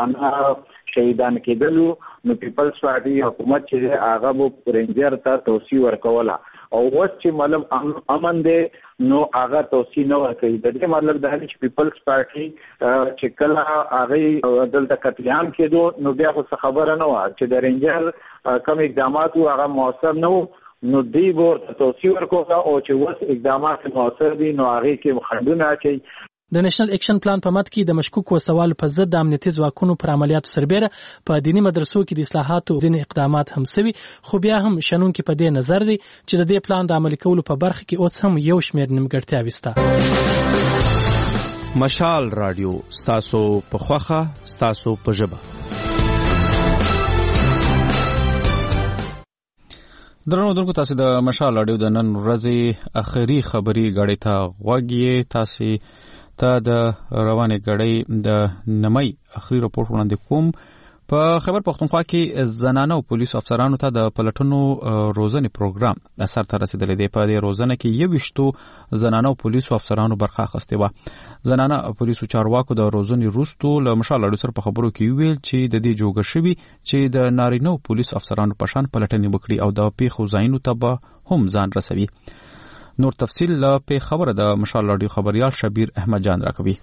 Speaker 21: پښتانه شهیدان کېدلو نو پیپلز پارټي حکومت چې هغه وو رینجر ته توصیه ورکوله او اوس چې معلوم امن دی نو هغه توصیه نه ورکوي. د دې مطلب دا دی چې پیپلز پارټي چې کله هغه دلته قتلیان کېدو نو بیا خو خبره نه وه چې د رینجر کوم اقدامات وو هغه مؤثر نه وو نو دی ورته توصیه ورکوله او چې اوس اقدامات مؤثر دي نو هغې کې خنډونه اچوي.
Speaker 18: د نیشنل اکشن پلان په مد کې د مشکوک وسوالو په ضد د امنیتي ځواکونو پر عملیاتو سربېره په دیني مدرسو کې د اصلاحاتو ځینې اقدامات هم سوي، خو بیا هم شنونکي په دې نظر دي چې د دې پلان د عملي کولو په برخه کې اوس هم یو شمېر نیمګړتیاوې شته.
Speaker 17: مشال رادیو ستاسو په خوښه ستاسو په ژبه.
Speaker 1: درنو دونکو تاسو د مشال رادیو د نن ورځې اخري خبري غړې ته غوږی تاسو ته د روانې غړې د نمای اخري راپور وړاندې کوم. په خیبر پختونخوا کې زنانه او پولیسو افسرانو ته د پلټنو روزنې پروګرام اثر ته رسیدلې دی. په دې روزنه کې یو وشتو زنانه او پولیسو افسرانو برخه اخیستې وه. زنانه او پولیسو چارواکو د روزنې وروسته له مشال رادیو سره په خبرو کې ویل چې د دې جوګه شوي چې د نارینه او پولیسو افسرانو په شان پلټنې وکړي او د پیښو ځایونو ته به هم ځان رسوي. نور تفصیل له په خبره د مشال رادیو خبريال شبیر احمد جان راکوي.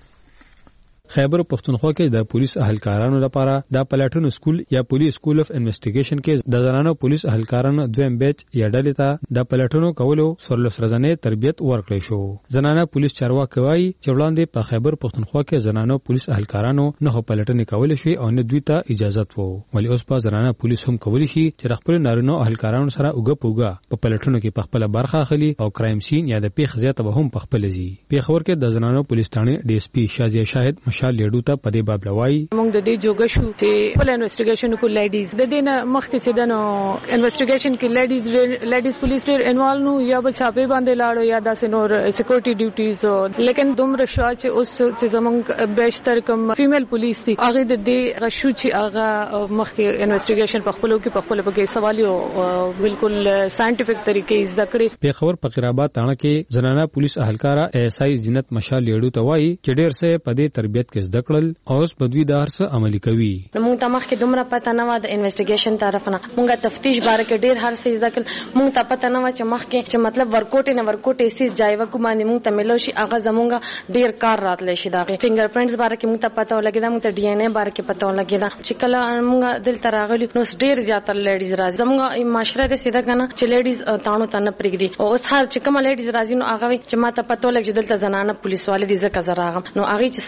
Speaker 22: خیبر پختونخوا کې د پولیس اهلکارانو لپاره د پلاټونو سکول یا پولیس سکول اف انویسټیګیشن کې د زنانو پولیس اهلکارانو دویم بیچ یا ډلې ته د پلاټونو کولو سرلوس رضانه تربیت ورکړی شو. زنانه پولیس چارواکي وایي چې وړاندې په خیبر پختونخوا کې زنانو پولیس اهلکارانو نه پلاټونې کول شي او نه دوی ته اجازه وو، ولی اوس په زنانه پولیس هم کولی شي چې خپل نارینه اهلکارانو سره اوګه پوګه په پلاټونو کې په خپل برخه اخلي او کرایم سین یا د پیښ ځای ته هم په خپل ځي. پیښور کې د زنانو پولیس ټاڼې ډي اس پی شازیه شاهد مشال لیډو ته په دې باب لوي
Speaker 6: موږ د دې جوګه شو چې خپل انویسټیګیشن کو لیډیز د دې نه مخکې چې دنو انویسټیګیشن کې لیډیز لیډیز پولیس ډېر انوالو نو یا به چاپې باندې لاړو یا داسې نور سکیورټي ډیوټیز، لیکن دومره شوا چې اوس چې زمونږ بیشتر کوم فیمیل پولیس دي هغه د دې غشو چې هغه مخکې انویسټیګیشن په خپلو کې په خپل په سوالو بالکل ساينټیفیک طریقې زده کړې.
Speaker 22: په خبر فقیرآباد تاڼه کې زنانه پولیس اهلکارا ایس آی زینت مشال لیډو ته وایي چې ډېر څه په دې تربیت کې زده کړل او اوس بدوی دار څه عملي کوي.
Speaker 23: موږ ته مخکې دومره پته نه و د انویسټیګیشن طرف نه، موږ تفتیش باره کې ډېر هر څه زده کړل. موږ ته پته نه و چې مخکې چې مطلب ورکوټ نه ورکوټ ایسیس جایو کو باندې موږ ته ملو شي هغه زمونږ ډېر کار راتلی شي. دا فنګر پرینټس باره کې موږ ته پته ولګیدا، موږ ته ډي ان اے باره کې پته ولګیدا چې کله موږ دلته راغلي نو ډېر زیات لیډیز راځي. زمونږ معاشره دې سیده کنه چې لیډیز تاڼو ته نه پرېږدي او اوس هر چې کوم لیډیز راځي نو هغه چې ما ته پته ولګي چې دلته زنانه پولیس والي دي ځکه زه راغم نو هغه چې سم مسله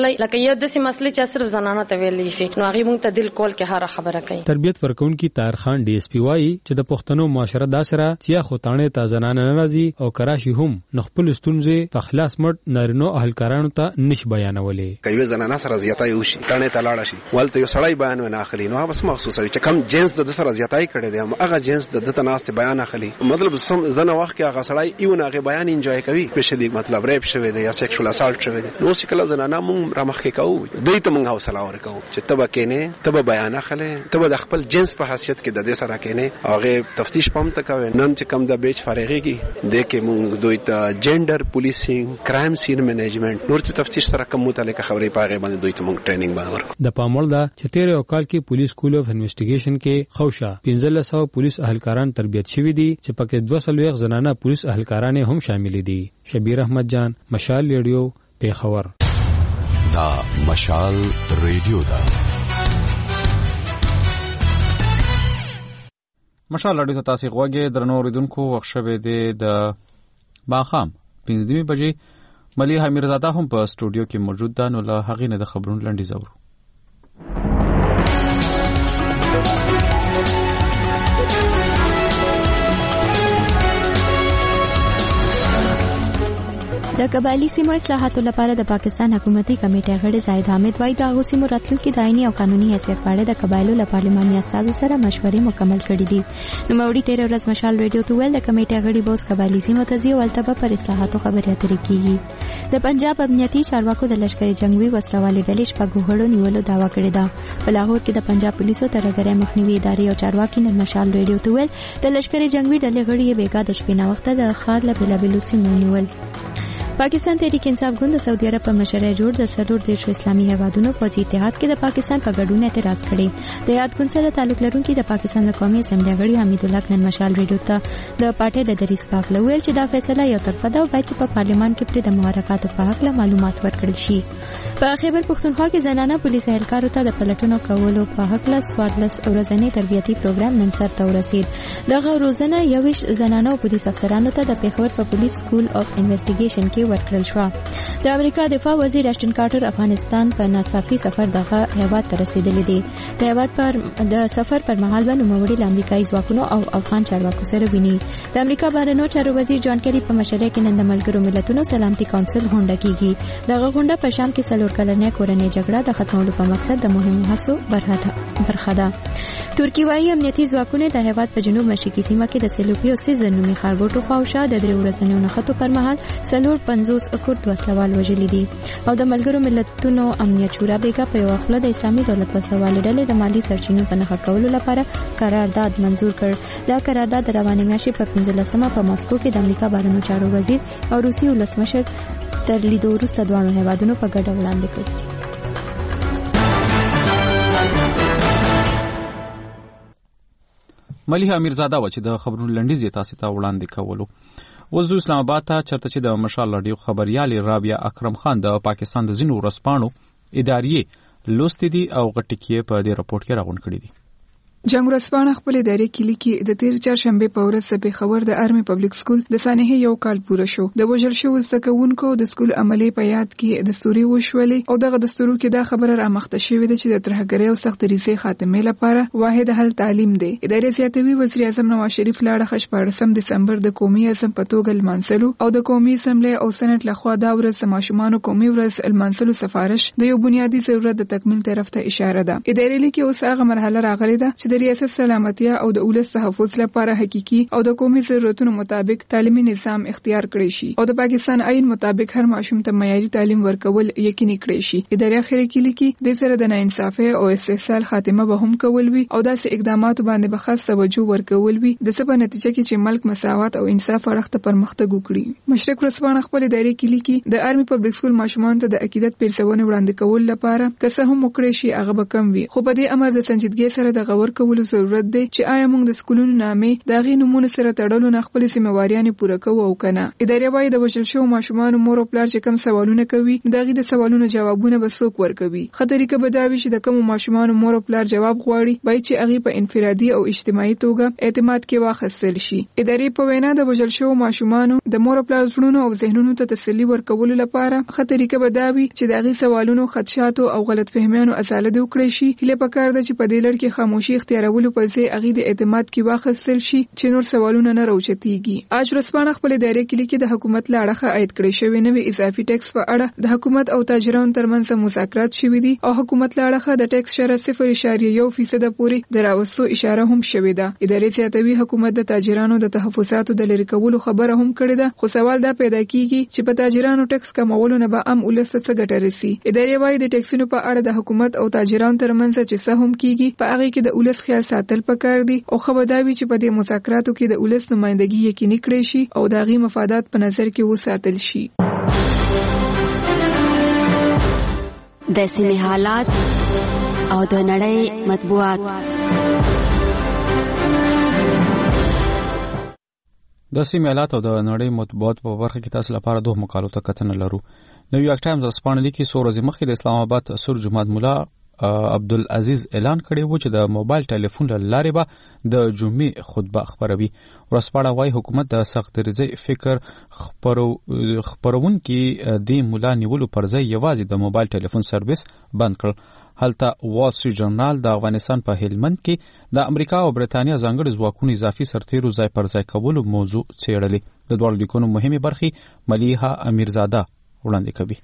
Speaker 23: مسلې لکه یو د سي مسلې چې صرف زنانه ته ویل شي نو هغه مونږ ته دل کول کې هر خبره کوي.
Speaker 22: تربیت ورکونکي طاهر خان ډي اس پی وايي چې د پښتنو معاشره داسره چې خوتانه ته زنانه ناراضي او کراشي هم نخپل ستونزې په خلاص مړ نارینو اهلکارانو ته نش بیانولې.
Speaker 3: کوي زنانه سره زیاتای وشي تانه ته لاړ شي ولته یو سړی بیان نه اخلي نو بس مخصوص وي چې کم جنس د سره زیاتای کړي دی هغه جنس د دته ناست بیان اخلي مطلب سم زنه وخت کې هغه سړی یو نه هغه بیان انجوای کوي سپیشلی مطلب ریپ شوی دی یا سیکشوال اسالت شوی دی نو شکل زنانه مونږ را مخکې کوو دوی ته مونږ حوصله ورکوو چې تبه کینه تبه بیان اخلي تبه د خپل جنس په حیثیت کې د دې سره کینه هغه تفتیش پم ته کوي نن چې کم د بیچ فارغيږي د کې مونږ دوی ته جندر پولیسینګ کرائم سین منیجمنت نور څه تفتیش سره کوم متعلق خبرې پاغه باندې دوی ته مونږ ټریننګ باندې ورکو.
Speaker 22: د پامول دا چې تیر یو کال کې پولیس سکول اف انویسټیګیشن کې خوشا پنځه سوه پولیس اهلکاران تربیت شوی دي چې پکې دوه سوه زنانه پولیس اهلکاران هم شامل دي. شبیر احمد جان مشال ریډیو پیښور.
Speaker 8: دا مشال ریډیو دا
Speaker 1: مشال ریډیو ته تاسو غوږی درنو اوریدونکو وخت شوه د باخام پنځه بجې ملیحه میرزاده هم په سټوډیو کې موجود ده نو له هغې نه د خبرونو لنډیز اورو.
Speaker 2: د قبایلی سیمو اصلاحاتو لپاره د پاکستان حکومتي کمیټې غړي زاهد حامد وايي د هغو سیمو راتلونکي د آئیني او قانوني حیثیت په اړه د قبایلو له پارلماني استازو سره مشورې مکمل کړې دي. نوموړي تېره ورځ مشال ریډیو ته ویل د کمیټې غړي به اوس قبایلي سیمو ته ځي او هلته به پر اصلاحاتو خبرې اترې کېږي. د پنجاب امنیتي چارواکو د لشکري جنګوي وسلوالې ډلې شپږ غړو نیولو دعوا کړې ده. په لاهور کې د پنجاب پولیسو ترهګرۍ مخنیوي ادارې او چارواکي نن مشال ریډیو ته ویل د لشکري جنګوي ډلې غړي یې بېګا د شپې ناوخته د ښار له بېلابېلو سیمو ونیول. پاکستان تحریک انصاف ګوند د سعودي عرب په مشرۍ جوړ د څلور دېرشو اسلامي هیوادونو پوځي اتحاد کې د پاکستان په ګډون اعتراض کړی. د یاد ګوند سره تعلق لرونکي د پاکستان د قومي اسمبلی غړي حمید الله نن مشال ریډیو ته د پارټۍ د دریځ په اړه ویل چې دا فیصله یو طرفه ده او باید چې په پارلمان کې پرې د محرکاتو په هکله معلومات ورکړل شي. په خیبر پښتونخوا کې زنانه پولیس اهلکارو ته د پلټنو کولو په هکله څوارلس ورځنی تربیتي پروګرام نن سرته ورسید. دغه روزنه یوویشت زنانه او پولیس افسرانو ته د پیښور په پولیس سکول اف انویسټیګیشن کې ورکړل شوه. د امریکا دفاع وزیر اشټن کارټر افغانستان په ناڅاپي سفر دغه هیواد ته رسیدلی دی. د هیواد پر د سفر پر مهال به نوموړي له امریکایي ځواکونو او افغان چارواکو سره ویني. د امریکا بهرنیو چارو وزیر جان کری په مشرۍ کې نن د ملګرو ملتونو سلامتي کونسل غونډه کیږي. دغه غونډه په شام کې څلور کلنې کورنۍ جګړه د ختمولو په مقصد د مهمو هڅو برخه ده. ترکی وايي امنیتي ځواکونه د هیواد په جنوب مشرقي سیمه کې د سلوپي او سیزن نومي ښارګوټو خواوشا د درې ورځنیو نښتو پر مهال څلور پنځوس کورد وسلوال وژلي دي او د ملګرو ملتونو امنیت شورا بیګا په یو خپل د اسلامي دولت وسلوال ډلې د مالی سرچینو په نښه کولو لپاره قرارداد منزور کړ. دا قرارداد د روانې میاشتې په پنځلسمه په ماسکو کې د امریکا بهرنیو چارو وزیر او روسي ولسمشر تر لیدو وروسته دواړو هیوادونو په ګډه وړاندې کړ.
Speaker 1: ملیحه میرزاده و چې د خبرونو لنډیز یې تاسو ته وړاندې کولو. وزو اسلام آباد ته چرته چې د مشال رادیو خبريالي رابعه اکرم خان د پاکستان د ځینو ورځپاڼو ادارې لوستې دي او غټکیې په دې رپورت کې راغونډ کړي دي.
Speaker 14: جنگ ورځپاڼه خپل ادارې کې لیکي د تیر چهارشنبه په ورځ په خبر د ارمي پبلک سکول د سانحې یو کال پوره شو. د وژل شو زکونکو د سکول عملی په یاد کې دستوري وشولې او دغه دستورو کې دا خبره رامخته شوې ده چې د ترهګرۍ او سخت ریزې خاتمه لپاره واحد حل تعلیم دی. ادارې زیاتوي وزیر اعظم نواز شریف لاړه خشپاړسم دسمبر د قومي ازم په توګه لمانځلو او د قومي اسمبلی او سېنات لخوا دا ورځ ماشومان قومي ورځ لمانځلو سفارش د یو بنیادی ضرورت د تکمیل طرف ته اشاره ده. ادارې لیکي اوس هغه مرحله راغلې ده چې د ریاست سلامت او د اولس تحفظ لپاره حقيقي او د قومي ضرورتونو مطابق تعلیمي نظام اختیار کړی شي او د پاکستان آئین مطابق هر ماشوم ته معیاري تعلیم ورکول یقیني کړی شي. ادارې اخر کې لیکي د سره د ناانصافۍ او استحصال خاتمه به هم کول وي او داسې اقدامات باندې به خاص توجه ورکول وي د څه په نتیجه کې چې ملک مساوات او انصاف اړخ ته پرمختګ وکړي. مشرق ورځپاڼه خپل ادارې کې لیکي د ارمي پبلک سکول ماشومان ته د عقیدت پیرسونه وړاندې کول لپاره که څه هم وکړي شي هغه به کم وي خو په دې امر د سنجیدګۍ سره د غور کولو ضرورت دی چې آیا موږ د سکولونو نامې د غي نمونه سره تړلو نه خپل ذمہواریاں پوره کوو او کنه. ادارې وايي د وژل شوو ماشومان مور او پلار چې کوم سوالونه کوي د غي د سوالونو جوابونه به څوک ورکوي. خطرې کې بداوي چې د کوم ماشومان مور او پلار جواب غواړي باید چې هغه په انفرادي او اجتماعي توګه اعتماد کې واخیستل شي. ادارې په وینا د وژل شوو ماشومان د مور او پلار زړونو او ذهنونو ته تسلی ورکولو لپاره خطرې کې بداوي چې د غي سوالونو خدشاتو او غلط فهمیانو ازاله د وکړي شي. هله پکار ده چې په دې لړ کې خاموشي اختیارولو په ځای هغه د اعتماد کې واخیستل شي چې نور سوالونه نه راوچتيږي. اج ورسپانه خپل دایره کې لیکي د حکومت له اړخه عاید کړی شوی نوې اضافي ټیکس په اړه د حکومت او تاجرانو ترمنځ مذاکرات شوي دي او حکومت له اړخه د ټیکس شرح صفر اعشاریه یو فیصد پورې د راوستو اشاره هم شوې ده. ادارې زیاتوي حکومت د تاجرانو د تحفظاتو د لری کولو خبره هم کړې ده، خو سوال دا پیدا کیږي چې په تاجرانو ټیکس کمولو نه به عام ولس ته څه ګټه رسي. ادارې وايي د ټیکسونو په اړه د حکومت او تاجرانو ترمنځ چې څه هم کیږي په هغه کې د ولس خیال ساتل پکار دي او خبرداري چې په دې مذاکراتو کې د ولس نمائندګي یقیني کړي شي او د غي مفادات په نظر کې وساتل شي.
Speaker 11: د سیمې حالات او د نړۍ مطبوعات.
Speaker 1: د سیمې حالات او د نړۍ مطبوعات په برخه کې تاسو لپاره دوه مقالو ته کتنه لرو. نیویارک ټایمز رسپانه لیکي څو ورځې مخکې د اسلام آباد سور جماعت مولا عبدالعزیز اعلان کړی و چې د موبایل ټلیفون له لارې به د جمعې خطبه خبروي. ورسپاړه وايي حکومت د سخت دریځي فکر خبرو خبرونکي د مولا نیولو پر ځای یوازې د موبایل ټلیفون سرویس بند کړ. هلته وال سټریټ جورنال د افغانستان په هلمند کې د امریکا او برېټانیا ځانګړي ځواکونو اضافي سرتیرو ځای پر ځای کولو موضوع څېړلې. د دواړو لیکونو مهمه برخې ملیحه امیرزاده وړاندې کوي.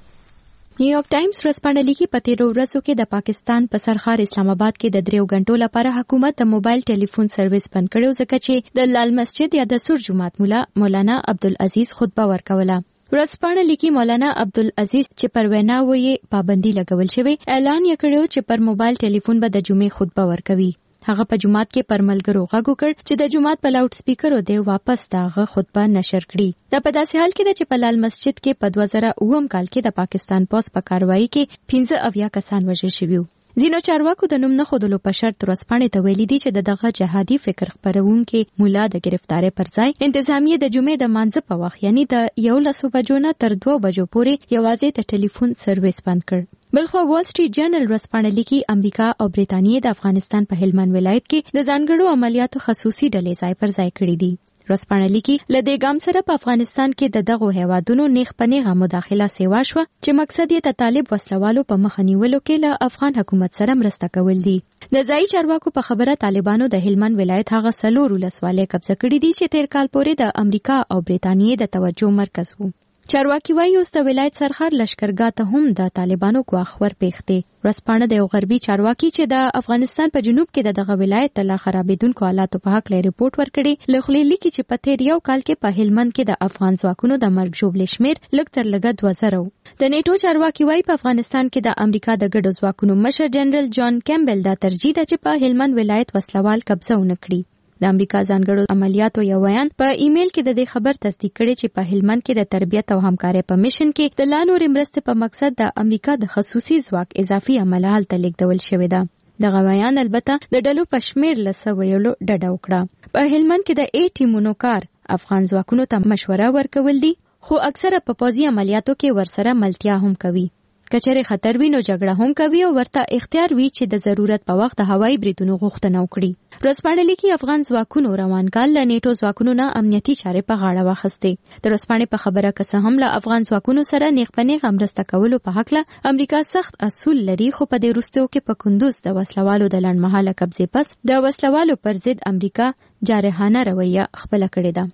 Speaker 2: نیویارک ټایمز ورځپاڼه لیکي په تیرو ورځو کې د پاکستان په سرخار اسلام آباد کې د دریو غنټو لپاره حکومت د موبایل ټلیفون سرویس بند کړو ځکه چې د لال مسجد یا د سور جماعت مولا مولانا عبدالعزیز خطبه ورکوله. ورځپاڼه لیکي مولانا عبدالعزیز چې پر وینا وې پابندي لګول شوی اعلان یې کړو چې پر موبایل ټلیفون به د جمعې خطبه ورکوي. هغه په جمعات کې پر ملګرو غږ وکړ چې د جمعات په لاوډ سپیکر دی واپس داغه خطبه نشر کړي. دا په داسې حال کې ده چې په لال مسجد کې په دوه زره اووم کال کې د پاکستان پولیس په کاروایی کې پنځه اویا کسان وژل شوي. ځینو چارواکو د نوم نه خودلو په شرط ورځپاڼې ته ویلي دي چې د دغه جهادي فکر خپرونکي مولا د گرفتاری پر ځای انتظامیه د جمعې د مانځه په وخت یعنی د یولسو بجو نه تر دوه بجو پورې یوازې د ټلیفون سرویس بند کړ. بلخو وال سټریټ جرنل ورځپاڼه لیکي امریکا او برېټانیا د افغانستان په هلمند ولایت کې د ځانګړو عملیاتو خصوصي ډلې ځای پر ځای کړې دي. ورځپاڼه لیکي له دې ګام سره په افغانستان کې د دغو هیوادونو نیغ په نیغه مداخله سیوا شوه چې مقصد یې د طالب وسلوالو په مخه نیولو کې له افغان حکومت سره مرسته کول دي. د ځایي چارواکو په خبره طالبانو د هلمند ولایت هغه څلور ولسوالۍ قبضه کړې دي چې تیر کال پورې د امریکا او برېټانیا د توجه مرکز وو. چارواکي وايي اوس د ولایت سرحد لشکرګاه ته هم د طالبانو ګواښ ورپېښ دی. ورځپاڼه د یو غربي چارواکي چې د افغانستان په جنوب کې د دغه ولایت د لا خرابېدونکو حالاتو په حق لري رپورټ ورکړي. له خولې لیکي چې په تیر یو کال کې په هلمند کې د افغان ځواکونو د مرګ ژوبلې شمېر لږ تر لږه دوه زره و. د نیټو چارواکي وايي په افغانستان کې د امریکا د ګډو ځواکونو مشر جنرال جان کیمبل دا ترجیح ده چې په هلمند ولایت وسلوال قبضه ونه کړي. د امریکا ځانګړو عملیاتو یو بیان په ایمیل کې د دې خبر تصدیق کړي چې په هلمند کې د تربیت او همکارۍ په میشن کې د لا نورې مرستې په مقصد د امریکا د خصوصي ځواک اضافي عمله هلته لیږدول شوې ده. دغه بیان البته د ډلو په شمېر له څه ویلو ډډه وکړه. په هلمند کې د ای ټیمونو کار افغان ځواکونو ته مشوره ورکول دي، خو اکثره په پوځي عملیاتو کې ورسره ملتیا هم کوي. کچره خطر وي نو جګړه هم کوي او ورته اختیار وي چې د ضرورت په وخت د هوایي بریدونو غوښتنه وکړي. ورځپاڼه لیکي افغان ځواکونو روان کال له نیټو ځواکونو نه امنیتي چارې په غاړه واخیستې. د ورځپاڼې په خبره که څه هم له افغان ځواکونو سره نیغ په نیغه مرسته کولو په هکله امریکا سخت اصول لري، خو په دې وروستیو کې په کندوز د وسلوالو د لنډمهاله قبضې پس د وسلوالو پر ضد امریکا جارحانه رویه خپله کړې ده.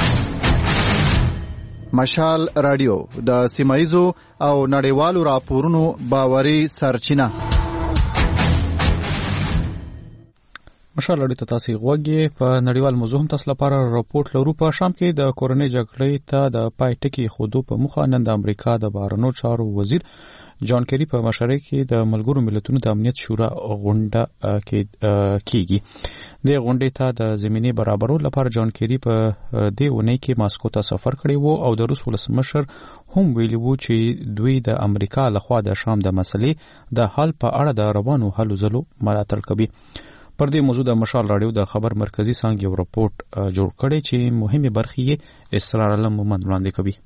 Speaker 4: مشال رادیو د سیمایزو او نړیوالو راپورونو باوري سرچینه.
Speaker 1: مشال رادیو ته تاسو غوږی په نړیوال موضوع هم تاسو لپاره راپورټ لرو. په شام کې د کورنۍ جګړې ته د پای ټکی خودو په مخه نن د امریکا د بهرنیو چارو وزیر جان کیری په مشرۍ کې د ملګرو ملتونو د امنیت شورا غونډه کې کیږي. د غونډې ته د زمینې برابرولو لپاره جان کیری په دې ونې کې ماسکو ته سفر کړی وو او د روس ولسمشر هم ویلي وو چې دوی د امریکا لخوا د شام د مسلې د حل په اړه د روانو هلو ځلو ملاتړ کوي. پر دې موضوع د مشال رادیو د خبر مرکزی څنګه یو رپورت جوړ کړی چې مهمه برخې یې اسرار علم محمد وړاندې کوي.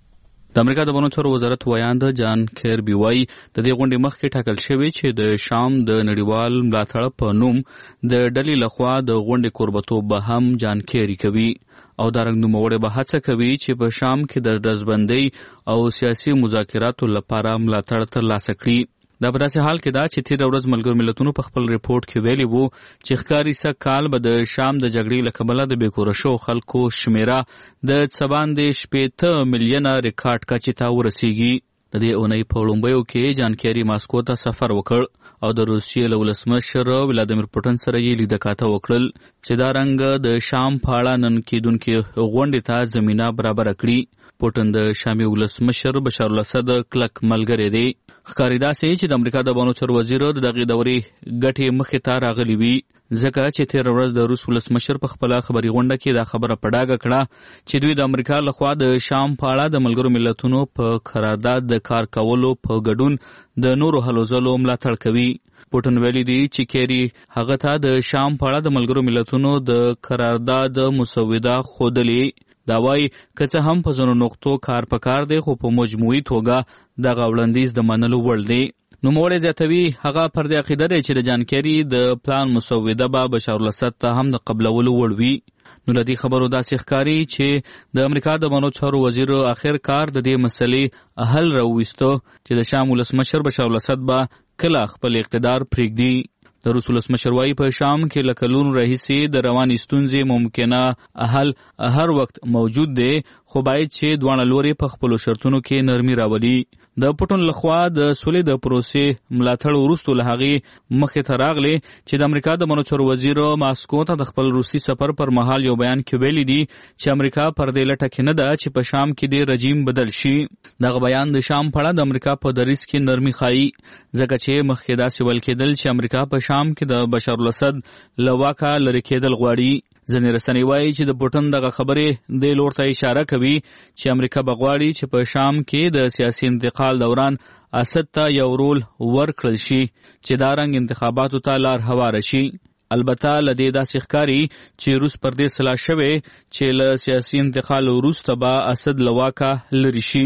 Speaker 7: د امریکا د بانو چارو وزارت ویاند جان کیربي وایي د دې غونډې مخکې ټاکل شوی چې د شام د نړیوال ملاتړ په نوم د ډلې لخوا د غونډې کوربتوب به هم جان کیری کوي او دا رنګ نوموړی به هڅه کوي چې په شام کې د ډزبندۍ او سیاسي مذاکراتو لپاره ملاتړ ترلاسه کړي. دا په داسې حال کې دا چې تېره ورځ ملګرو ملتونو په خپل ریپورت کې ویلي وو چې ښکاري سږ کال به د شام د جګړې له کبله د بېکوره شوو خلکو شمېره د څه باندې شپېته میلیونه ریکارډ کچې ته ورسیږي. د دې اونۍ په لومړیو کې جان کیری ماسکو ته سفر وکړ او د روسیې له ولسمشر ولادیمیر پوټین سره یې لیدکاته وکړل چې دا رنګ د شام په اړه نن کېدونکې غونډې ته زمینه برابره کړي. پوټین د شامي ولسمشر بشار الاسد کلک ملګری دی. ښکاري داسې چې د امریکا د بانو چارو وزیر د دغې دورې ګټې مخې ته راغلي وي ځکه چې تېره ورځ د روس ولسمشر په خپله خبري غونډه کې دا خبره په ډاګه کړه چې دوی د امریکا لخوا د شام په اړه د ملګرو ملتونو په قرارداد د کار کولو په ګډون د نورو هلو ځلو ملاتړ کوي. پوټین ویلي دی چې کیری هغه ته د شام په اړه د ملګرو ملتونو د قرارداد مسوده ښودلې. دا وایي که څه هم په ځینو نقطو کار په کار دی خو په مجموعي توګه دغه وړاندیز د منلو وړ دی. نوموړی زیاتوي هغه پر دې عقیده دی چې د جان کیری د پلان مسوده به بشار الاسد ته هم د قبلولو وړ وي. نو له دې خبرو داسې ښکاري چې د امریکا د بانو چارو وزیر اخر کار د دې مسلې حل راوویسته چې د شام ولسمشر بشار الاسد به کله خپل اقتدار پرېږدي. د روس ولسمشر وایي په شام کې له کلونو راهیسې د روانې ستونزې ممکنه حل هر وخت موجود دی خو باید چې دواړه لوري په خپلو شرطونو کې نرمي راولي. د پوټین لخوا د سولې د پروسې ملاتړ وروسته له هغې مخې ته راغلی چې د امریکا د بانو چارو وزیر ماسکو ته د خپل روسي سفر پر مهال یو بیان کې ویلي دي چې امریکا پر دې لټه کې نه ده چې په شام کې د رژیم بدل شي. دغه بیان د شام په اړه د امریکا په دریځ کې نرمي ښایي ځکه چې مخکې داسې ویل کېدل چې امریکا په شام کې د بشار الاسد له واکه لرې کېدل غواړي. ځینې رسنۍ وایي چې د پوټین دغه خبرې دې لور ته اشاره کوي چې امریکا به غواړي چې په شام کې د سیاسي انتقال دوران اسد ته یو رول ورکړل شي چې دا رنګ انتخاباتو ته لار هواره شي. البته له دې داسې ښکاري چې روس پر دې سلا شوی چې له سیاسي انتقال وروسته به اسد له واکه لرې شي.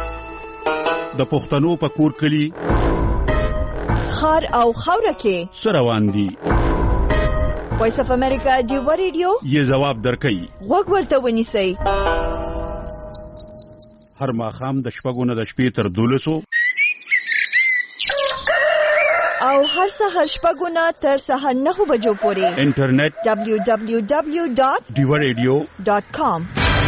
Speaker 12: د پښتنو په کور کلي
Speaker 13: خار او خاوره کې
Speaker 12: څه روان دي؟
Speaker 13: وایس اف امریکا ډیو ریډیو
Speaker 12: یې ځواب درکوي.
Speaker 13: غوږ ورته ونیسئ.
Speaker 12: هر ماښام د شپږو نه د شپې تر دولسو
Speaker 13: او هر سهار شپږو نه تر سهار نهو بجو پورې
Speaker 12: انټرنیټ
Speaker 13: دبلیو دبلیو دبلیو ډاټ
Speaker 12: ډیو ریډیو
Speaker 13: ډاټ کام.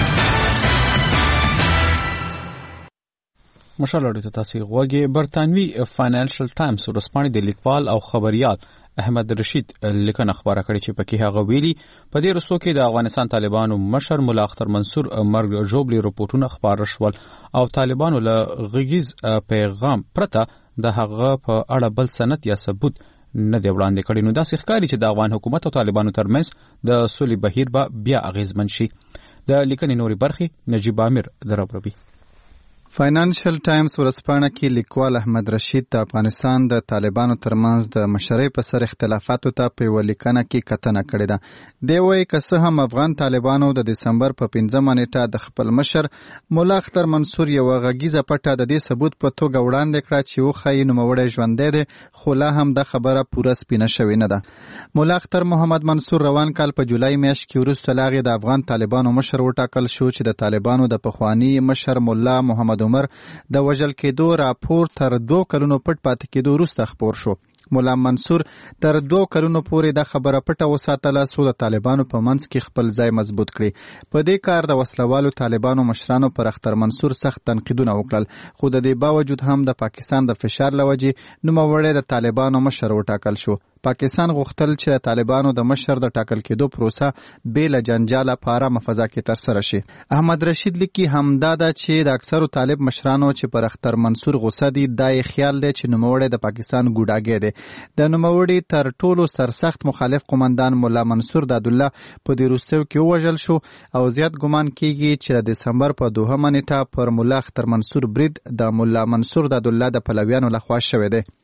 Speaker 1: مشال اړیته تاسو غوږی برتانوي فاینانشل ټایمز ورسپانې د لیکوال او خبريال احمد رشید لیکنه خبره کړې چې پکې هغه ویلي په دې رسو کې د افغانستان طالبانو مشر مولا اختر منصور مرګ ژوبلي رپورټونه خبر شول او طالبانو له غږیز پیغام پرته د هغه په اړه بل سند یا ثبوت نه دی وړاندې کړی. نو داسې ښکاري چې د افغان حکومت او طالبانو ترمنځ د سولې بهیر به بیا اغیزمن شي. د لیکنې نوري برخې نجیب امیر درابروي.
Speaker 4: فاینانشل ټایمز ورځپاڼه کې لیکوال احمد رشید د افغانستان د طالبانو ترمنځ د مشرۍ په سر اختلافاتو ته په یوه لیکنه کې کتنه کړې ده. دی وایي که څه هم افغان طالبانو د دسمبر په پنځمه نیټه د خپل مشر مولا اختر منصور یوه غږیزه پټه د دې ثبوت په توګه وړاندې کړه چې وښایي نوموړی ژوندی دی خو لا هم دا خبره پوره سپینه شوې نه ده. مولا اختر محمد منصور روان کال په جولای میاشت کې وروسته له هغې د افغان طالبانو مشر وټاکل شو چې د طالبانو د پخواني مشر مولا محمد عمر د وژل کېدو راپور تر دوه کلونو پټ پاتې کېدو وروسته خپور شو. مولا منصور تر دوه کلونو پورې دا خبره پټه وساتله څو د طالبانو په منځ کې خپل ځای مضبوط کړي. په دې کار د وسلوالو طالبانو مشرانو پر اختر منصور سخت تنقیدونه وکړل خو د دې باوجود هم د پاکستان د فشار له وجې نوموړی د طالبانو مشر وټاکل شو. پاکستان غوښتل چې د طالبانو د مشر د ټاکل کېدو پروسه بې له جنجاله په ارامه فضا کې ترسره شي. احمد رشید لیکي همدا ده چې د اکثرو طالب مشرانو چې پر اختر منصور غوسه دي دا یې خیال دی چې نوموړی د پاکستان ګوډاګی دی. د نوموړي تر ټولو سرسخت مخالف قومندان مولا منصور دادالله په دې وروستیو کې ووژل شو او زیات ګمان کیږي چې د دسمبر په دوهمه نیټه پر مولا اختر منصور برید د مولا منصور دادالله د پلویانو لخوا شوی دی.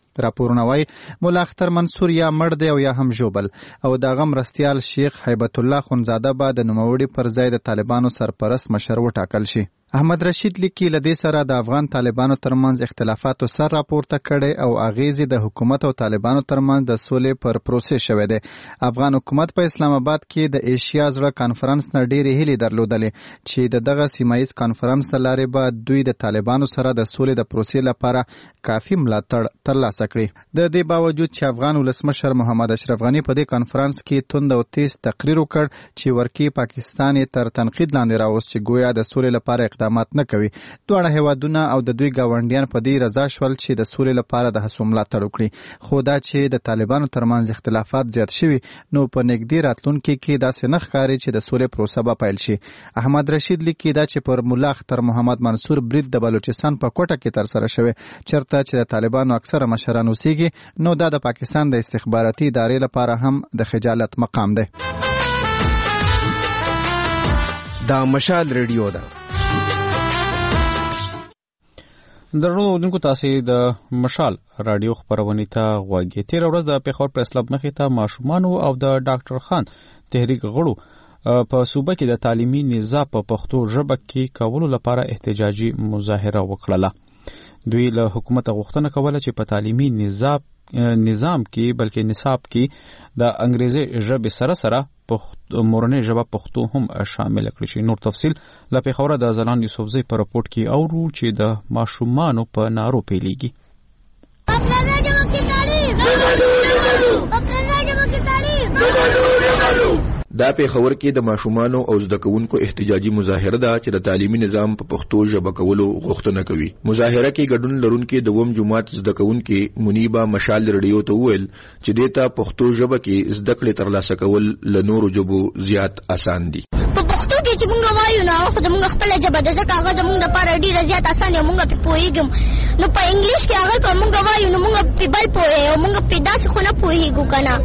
Speaker 4: راپورونه وايي مولا اختر منصور یا مړ دی او یا هم ژوبل او د هغه مرستیال شیخ هیبت الله خونزاده به د نوموړي پر ځای د طالبانو سرپرست مشر وټاکل شي. احمد رشید لیکي له دې سره د افغان طالبانو ترمنځ اختلافاتو سر راپورته کړي او اغیزې د حکومت او طالبانو ترمنځ د سولې پر پروسې شوې ده. افغان حکومت په اسلام آباد کې د ایشیا زړه کانفرنس نه ډېرې هیلې درلودلې چې د دغه سیمایي کانفرنس له لارې به دوی د طالبانو سره د سولې د پروسې لپاره کافي ملاتړ ترلاسه کړي. د دې باوجود چې افغان ولسمشر محمد اشرف غني په دې کانفرنس کې توند او تیز تقریر وکړ چې ورکی پاکستان یې تر تنقید لاندې راوست چې گویا د سولې لپاره اقدامات نه کوي. دواړه هیوادونه او د دوی ګاونډیان په دې رضا شول چې د سولې لپاره د هڅو ملاتړ وکړي. خو دا چې د طالبانو ترمنځ اختلافات زیات شوي نو په نږدې راتلونکي کې داسې نه ښکاري چې د سولې پروسه به پیل شي. احمد رشید لیکي دا چې پر مولا اختر محمد منصور برید د بلوچستان په کوټه کې ترسره شوی چرته چې د طالبانو اکثره مشران اوسېږي نو دا د پاکستان د استخباراتي ادارې لپاره هم د خجالت مقام دی.
Speaker 5: دا مشال ریډیو ده.
Speaker 1: درنو دونکو تاسو د مشال رادیو خبرونه ته غوږی. تیر ورځ د پیښور پریس کلب مخې ته ماشومان او د ډاکټر خان تحریک غړو په صوبه کې د تعلیمي نظام په پښتو ژبه کې کولو لپاره احتجاجي مظاهره وکړه. دوی له حکومت غوښتنه کوله چې په تعلیمي نظام نظام کې بلکې نصاب کې د انګریزي ژبې سره سره مورنۍ ژبه پښتو هم شامل کړي شي. نور تفصیل له پیښوره د زلان یوسفزۍ په راپورټ کې اورو چې د ماشومانو په نارو پیلېږي.
Speaker 15: دا پیښور کې د ماشومانو او زده کوونکو احتجاجي مظاهره ده چې د تعلیمي نظام په پښتو ژبه کولو غوښتنه کوي. مظاهره کې ګډون لرونکي د وم جماعت زده کوونکي منیبا مشال ریډیو ته وویل چې دیتا پښتو ژبه کې زده کړې ترلاسه کول له نورو ژبو زیات آسان دي.
Speaker 16: په پښتو کې چې موږ وایو نو خو موږ خپل ژبه د ځکه هغه زموږ لپاره ډیره زیات آسان دی. موږ په پوهیږم نو په انګلیش کې هغه کوم موږ وایو نو موږ په بل پوهیږو موږ په داسې خو نه پوهیږو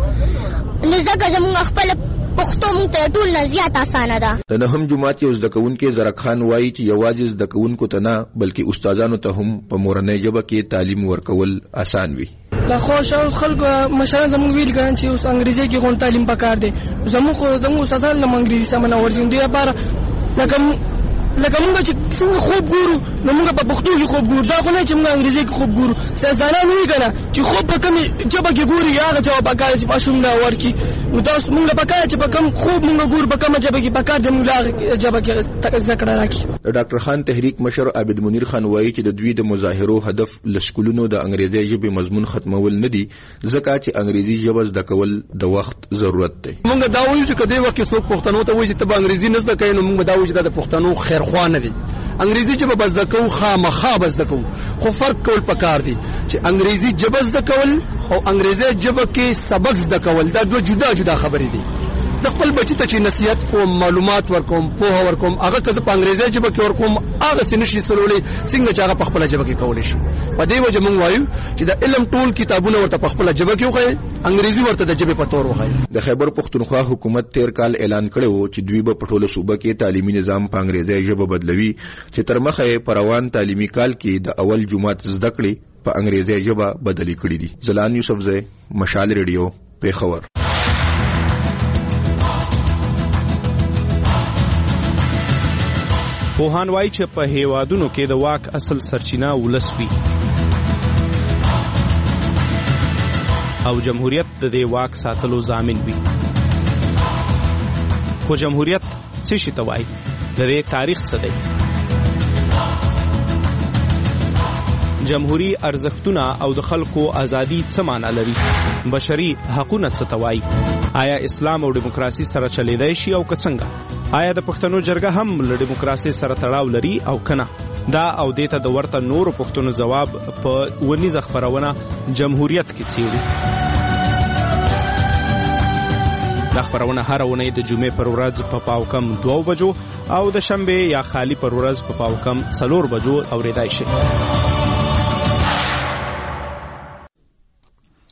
Speaker 16: کنه نو ځکه زموږ خپل پښتو مونږ ته ټول نه زیات اسانه ده.
Speaker 15: د نهم جماعت یو زده کوونکی زرک خان وایي چې یوازې زده کوونکو ته نه بلکې استادانو ته هم په مورنۍ ژبه کې تعلیم ورکول اسان وي.
Speaker 24: لا خو شاو خلکو مشران زموږ ویل کړي چې اوس انګریزي کې غون تعلیم پکار دي. زموږ خو زموږ استادان له انګریزي سم نه ورځي دی لپاره لکه لکه موږ چې څنګه خوب ګورو نو موږ په پښتو کې خوب ګورو. دا خو نه چې موږ انګریزي کې خوب ګورو. سیاستدانان وایي کنه چې خوب په کومه ژبه کې ګوري هغه جواب پکار چې ماشوم نه ورکی. نو تاسو موږ پکار چې په کوم خوب موږ ګورو په کومه ژبه کې پکار د موږ ژبه کې تکزه کړه راکی.
Speaker 15: ډاکټر خان تحریک مشر عابد منیر خان وایي چې د دوی د مظاهرو هدف لسکولونو د انګریزي ژبې مضمون ختمول نه دي ځکه چې انګریزي ژبه زده کول د وخت ضرورت دی.
Speaker 24: موږ دا وایو چې کله وخت څوک پښتنو ته وایي چې ته انګریزي نه زده کوي نو موږ دا وایو چې د پښتنو خیر خوا نه دي. انګریزي ژبه بس زده کوو خامخا بس زده کوو خو فرق کول پکار دي چې انګریزي ژبه زده کول او انګریزي ژبه کې سبق زده کول دا دوه جدا جدا خبرې دي. زه خپل بچی ته چې نصیحت کوم معلومات ورکوم پوهه ورکوم هغه که په انګریزي ژبه کې ورکوم هغه سنشي سلولې څنګه چې هغه په خپل ژبه کې کولای شي. په دې وجه موږ وایو چې د علم ټول کتابونه ورته په خپل ژبه کې وخایي انګریزي ورته د ژبې په تور وخایي.
Speaker 15: د خیبر پښتونخوا حکومت تیر کال اعلان کړو چې دوی به په ټوله صوبه کې تعلیمي نظام په انګریزي ژبه بدلوي چې تر مخه پروان تعلیمي کال کې د اول جماعت زده کړې په انګریزي ژبه بدلی کړې دي. زلان یوسفزۍ مشال ریډیو پیښور.
Speaker 5: پوهان وایي چې په هیوادونو کې د واک اصل سرچینه ولس وي او جمهوریت د دې واک ساتلو ضامن وي. خو جمهوریت څه شي ته وایي؟ د دې تاریخ څه دی؟ جمهوری ارزښتونه او د خلکو ازادي څه معنا لري؟ بشري حقوقونه څه ته وایي؟ آیا اسلام او دیموکراسي سره چلیدای شي او که څنګه؟ آیا د پښتنو جرګه هم له دیموکراسي سره تړاو لري او کنه؟ دا او دیته د ورته نورو پښتنو جواب په ونیزه خبرونه جمهوریت کې څیړي. دا خبرونه هر اونۍ د جمعې پر ورځ په پاو کم دوه بجو او د شنبه یا خالی پر ورځ په پاو کم څلور بجو اوریدای شي.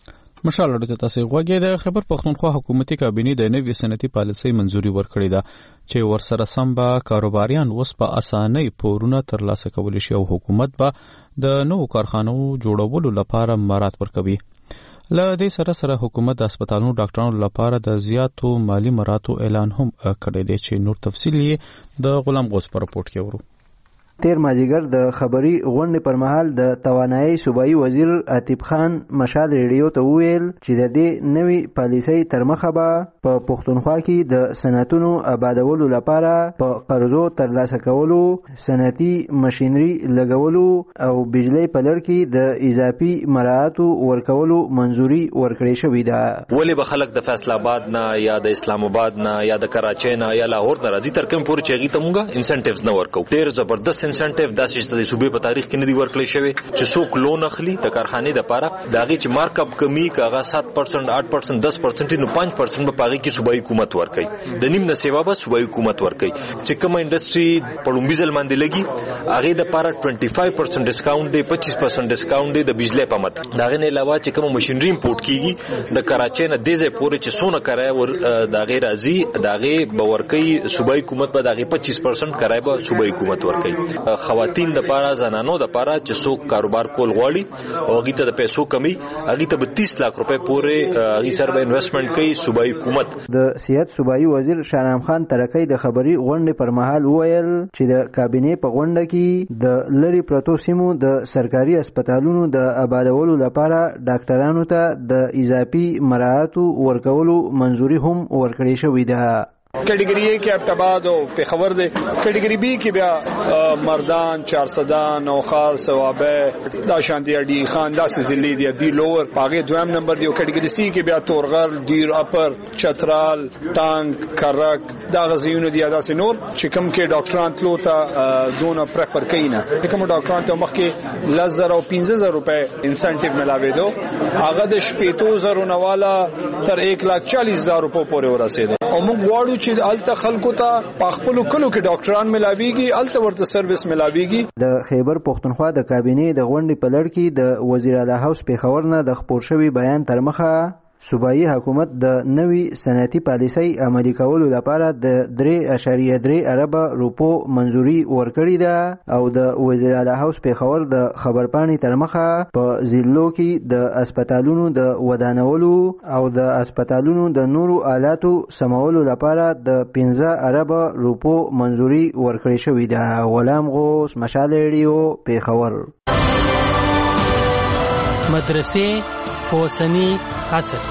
Speaker 1: مشال اړه تاسو غوږی د خبر پښتونخوا حکومتي کابینې د نوې صنعتي پالیسۍ منځوري ورکړې ده چې ورسره سم به کاروباریان اوس په اسانۍ پورونه ترلاسه کولی شي او حکومت به د نوو کارخانو جوړولو لپاره مهارت ورکوي. له دې سره سره حکومت د هسپتالونو ډاکټرانو لپاره د زیاتو مالی مراتو اعلان هم کړی دی چې نور تفصیل یې د غلام غوث په رپورټ کې ورو.
Speaker 9: تیر مازیګر د خبري غونډې پر مهال د توانایي صوبایي وزیر عتیب خان مشال ریډیو ته وویل چې د دې نوې پالیسۍ تر مخه به په پښتونخوا کې د صنعتونو آبادولو لپاره په قرضو ترلاسه کولو، صنعتي ماشینري لګولو او بجلی په لړ کې د اضافي مراعاتو ورکولو منځوري ورکړې شوې ده.
Speaker 10: ولې به خلک د فیصل آباد نه یا د اسلام آباد نه یا د کراچۍ نه یا لاهور نه راځي تر کوم پورې چې هغوی ته موږ انسنټیوز نه ورکوو. ډېر زبردست انسنټیو داسې چې د صوبې په تاریخ کې نه دی ورکړی شوی چې څوک لون اخلي د کارخانې دپاره د هغې چې مارک اپ کمی که هغه سات پرسنټ آټ پرسنټ دس پرسنټ نو پنځ پرسنټ به په هغې کې صوبایي حکومت ورکوي، د نیم نه سیوا به صوبایي حکومت ورکوي. چې کومه انډسټري په لومبي ځل باندې لګي هغې دپاره ټوینټي فایو پرسنټ ډسکاونټ دی، پچیس پرسنټ ډسکاونټ دی د بجلی په مت. د هغې نه علاوه چې کومه مشینري امپورټ کېږي د کراچۍ نه دې ځای پورې چې څونه کرایه د هغې راځي د هغې به ورکوي صوبایي حکومت به د هغې پچیس پرسنټ کرایه به صوبایي حکومت ورکوي. خواتین دپاره زنانو دپاره چې څوک کاروبار کول غواړي او هغې ته د پیسو کمی هغې ته به تیس لاک روپۍ پورې هغې سره به انویسټمنټ کوي صوبایي حکومت.
Speaker 9: د صحت صوبایي وزیر شاهنام خان ترکی د خبري غونډې پر مهال وویل چې د کابینې په غونډه کې د لرې پرتو سیمو د سرکاري هسپتالونو د آبادولو لپاره ډاکټرانو ته د اضافي مراعاتو ورکولو منځوري هم ورکړې شوې ده.
Speaker 19: کیټګری اے کې ابتباد او پیښور دی، کیټګری بی کې بیا مردان، چارسدان او خال ثوابه دا شانتي اډي خان داسې ضلع دی دی لوور پاګه دویم نمبر دی. او کیټګری سی کې بیا تورغر، دیر اپر، چترال، ټانګ، کرک دا غزيونه دی داسې نور چې کوم کې ډاکټران تلو ته دونه پریفر کوي نه. کوم ډاکټران ته مخکې لزر او پنځه زره روپے انسنټیو ملاوي دو هغه د شپږ زره نواله تر یک لاک چالیس هزار روپے پورې ورسېده. او موږ غواړو چې الته خلکو ته په خپل کلو کې ډاکټران ملاويږي، الته ورته سرویس ملاويږي.
Speaker 9: د خیبر پښتونخوا د کابینې د غونډې په لړ کې د وزیر اعلی هاوس پیښور نه د خپور شوی بیان تر مخه صوبایي حکومت د نوې صنعتي پالیسۍ عملي کولو لپاره د درې اعشاریه درې اربه روپو منځوري ورکړې ده او د وزیر اعلی هاوس پیښور د خبرپاڼې تر مخه په ضلعو کې د هسپتالونو د ودانولو او د هسپتالونو د نورو آلاتو سمولو لپاره د پنځه اربه روپو منځوري ورکړې شوې ده. غلام غوث، مشال ریډیو، پیښور.
Speaker 18: مدرسې په اوسني عصر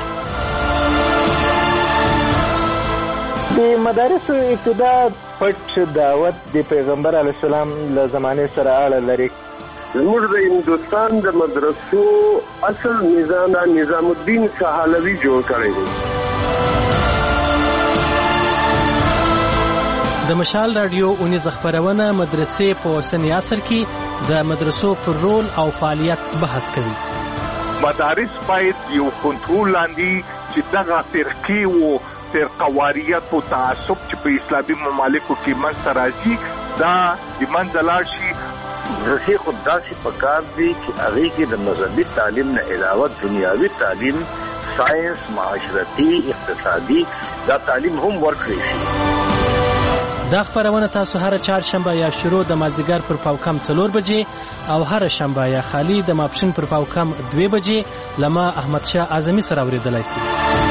Speaker 20: د مدارسو ابتدا پټ دعوت د پیغمبر علیه السلام له زمانې سره اړه لري.
Speaker 25: زموږ د هندوستان د مدرسو اصل نظام نظام الدین سهالوي جوړ کړی دی.
Speaker 18: د مشال رادیو اونیز خبرونه مدرسې په اوسني عصر کې د مدرسو پر رول او فعالیت بحث کوي.
Speaker 26: مدارس باید یو کنټرول لاندې چې دغه فرقې او فرقواریت او تعصب چې په اسلامي ممالکو کې منځته راځي دا د منځه لاړ شي.
Speaker 27: مدرسې خو داسې پکار دي چې هغې کې د مذهبي تعلیم نه علاوه دنیاوي تعلیم، ساینس، معاشرتي، اقتصادي دا تعلیم هم ورکړی شي.
Speaker 18: دا خبرونه تاسو هر چهارشنبه یا شروع د مازیګر پر پاوکم څلور بجې او هر شنبه یا خالی د ماپښین پر پاوکم دوه بجې لما احمد شاه اعظمي سره اوریدلای شئ.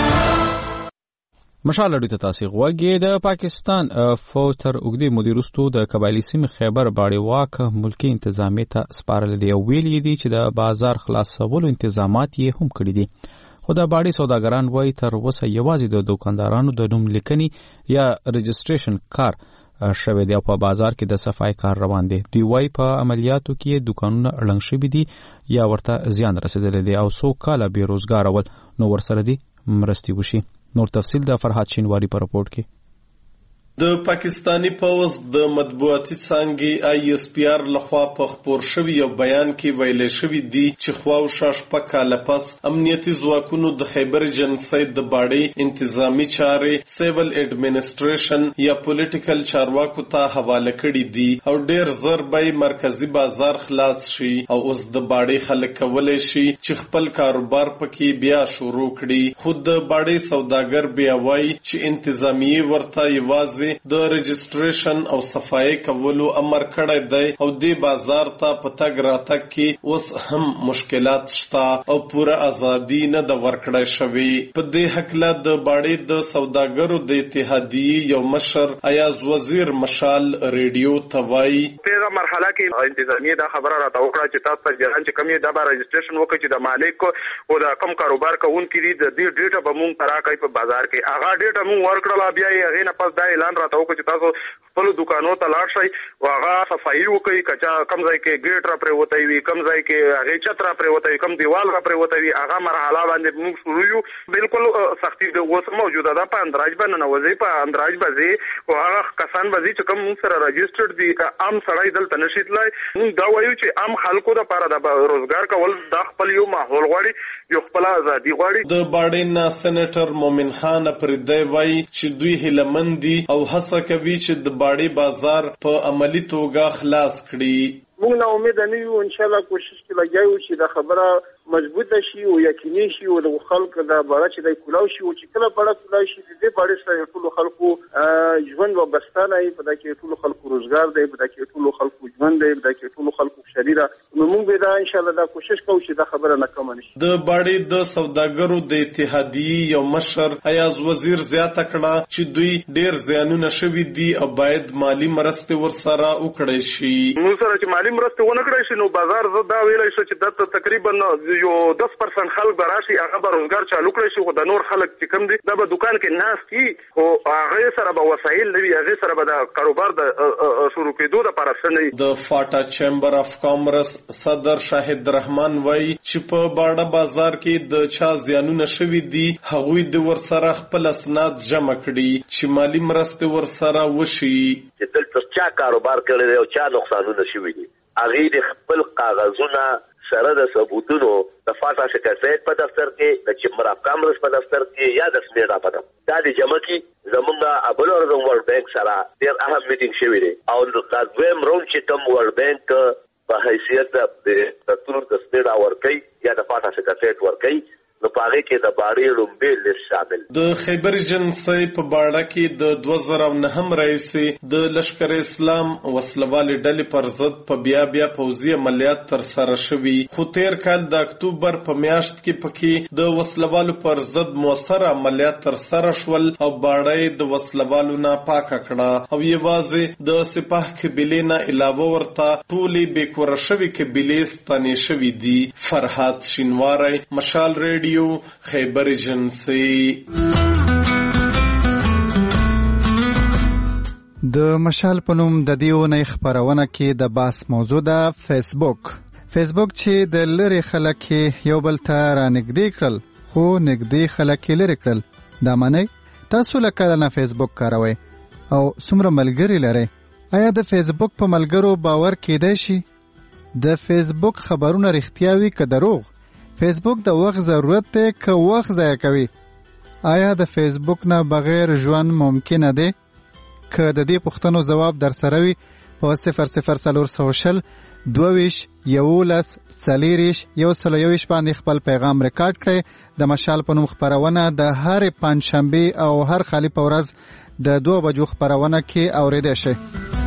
Speaker 1: مشال اړه تاسو غوږی د پاکستان فوج تر اوږدې مودې وروسته د قبایلی سیمې خیبر باړې واک ملکی انتظامیه ته سپارل دی او ویلي دي چې د بازار خلاصولو انتظامات یې هم کړی دي. خو د باړې سوداګران وایي تر اوسه یوازې د دوکاندارانو د نوم لیکنې یا رجسټریشن کار شوی دی او په بازار کې د صفای کار روان دی. دوی وایي په عملیاتو کې دوکانونه ړنګ شوي دي یا ورته زیان رسېدلی دی او څو کاله بې روزګاره ول نو ورسره دي مرستې وشي. نور تفصیل د فرحات شینواری په رپورټ کې.
Speaker 3: د پاکستانی پوز د مطبوعاتي څانګې آی اس پی آر لخوا په خپور شوی یو بیان کې ویل شوی دی چې خواوشا شپږ کاله پس امنیتي ځواکونو د خیبر جنسي د باډي انتظامی چارې سیول ایڈمنسټریشن یا پولیټیکل چارواکو ته حواله کړي دي او ډیر زر به مرکزی بازار خلاص شي او اوس د باډي خلک کولای شي چې خپل کاروبار پکې بیا شروع کړي. خود د باډي سوداګر بیا وایي چې انتظامی ورته یوازې د رجسټریشن او صفای کولو امر کړی دی او د بازار ته پتاګ راتګ کې اوس هم مشکلات شته او پوره ازادي نه د ورکړی شوی. په دې حق له د باډي د سوداګرو د اتحادیې یو مشر ایاز وزیر مشال ریډیو ته وایي
Speaker 6: په مرحله کې انتظامی دا خبره راته وکړه چې تاسو ته ځان چې کومه د بار رجسټریشن وکړي چې د مالک او د کم کاروبار کوونکي د دې ډیټا به مونږ تراکای په بازار کې هغه ډیټا مونږ ورکړل بیا یې هغه نه پس دا اعلان راته وکړ چې تاسو خپل دکانونو ته لاړ شئ او هغه صفایي وکړي کچا کم ځای کې ګیټ را پرې وته وي کم ځای کې هغه چت را پرې وته وي کم دیوال را پرې وته وي هغه مرحله باندې موږ شروع یو بالکل سختي د اوس موجوده ده په اندراج باندې نوځي په اندراج باندې او هغه کسان باندې چې کوم سره رجسټرډ دي عام سړی دلته نشیتلای موږ دا وایو چې عام خلکو د لپاره د روزګار کول د خپل یو ماحول غواړي یو خپل ازادي غواړي. د باډي نه سېنیټر مومن خان پردی وایي چې دوی هیلمندي او هڅه کوي چې د باډي بازار په عملی توګه خلاص کړي.
Speaker 8: موږ نه امید نه یو ان شاء الله کوشش کوي لګایو چې د خبره مضبوطه شي او یقیني شي او د خلکو د باړه چې د کولاو شي او چې کله باړه کولاو شي د دې باړه سره ټول خلکو ژوند وبستانه ای په دغه ټول خلکو روزګار دی په دغه ټول خلکو ژوند دی په دغه ټول خلکو شریره نو موږ به دا ان شاء الله دا کوشش کوو چې دا خبره نه کم نشي.
Speaker 3: د باړې د سوداګرو د اتحادیې یو مشر ایاز وزیر زیاته کړه چې دوی ډیر زیانونه شوي دي او باید مالی مرسته ورسره وکړي شي.
Speaker 6: نو سره چې مالی مرسته ونه کړی شي نو بازار زه دا ویلای شم چې د تقریبا یو دس پرسنټ خلک به راشي هغه به روزګار چالو کړی شي خو د نور خلک چې کوم دي دا به دکان کې ناست وي خو هغه سره به وسایل نه وي هغه سره به د کاروبار د شروع کېدو لپاره څه نه وي.
Speaker 3: د فاټا چیمبر اف کامرس صدر شاهد رحمان وایي چې په باډه بازار کې د چا زیانونه شوي دي هغوی د ورسره خپل اسناد جمع کړي چې مالی مرسته ورسره وشي.
Speaker 17: چې دلته چا کاروبار کړی دی او چا نقصانونه شوي دي هغه د خپل کاغذونه سره د ثبوتونو د فاټا سکرټریټ په دفتر کې د چیمبر اف کامرس په دفتر کې یا د سمیټا په دفتر دا د جمع کی زمونږ ابل اورزم ورلد بانک سره ډیر اهم میټینګ شوی دی او د دویم راوند چې کوم ورلد بانک په حیثیت د دفتر د سمیټا ورکې یا د فاټا سکرټریټ ورکې نو پاره کې د باړې لومبې لږ شامل.
Speaker 3: د خیبر جنسي په باړه کې د دوه زره نهم رئیس د لشکر اسلام وسلوالې ډلې پر ضد په بیا بیا پوځي عملیات تر سره شوي خو تیر کال د اکتوبر په میاشت کې پکې د وسلوالو پر ضد موثر عملیات تر سره شول او باړې د وسلوالو نه پاک کړه او یوازې د سپاه قبیلې نه علاوه ورته ټولې بیکوره شوي قبیلې ستنې شوي دي. فرحات شینواری مشال ریډیو خیبر جنسي.
Speaker 4: د مشال په نوم د دیو نه خبرونه کې د باس موضوع ده فیسبوک. فیسبوک چې د لری خلک یو بل ته رانږدې کړل خو نږدې خلک لری کړل. دا معنی تاسو لکه نه فیسبوک کاروئ او څومره ملګری لرئ؟ آیا د فیسبوک په ملګرو باور کېدای شي؟ د فیسبوک خبرونه رښتیا وي که دروغ؟ فیسبوک د وخت ضرورت دی که وخت ضایع کوي؟ آیا د فیسبوک نه بغیر ژوند ممکن دی؟ که د دې پوښتنو جواب در سره وي په صفر صفر څلور سوه شل دوه ویشت یولس څلېرویشت یو سل او یوویشت باندې خپل پیغام ریکارډ کړئ. د مشال په نوم خپرونه د هرې پنجشنبې او هر خالي په ورځ د دوه بجو خپرونه کې اورېدی شئ.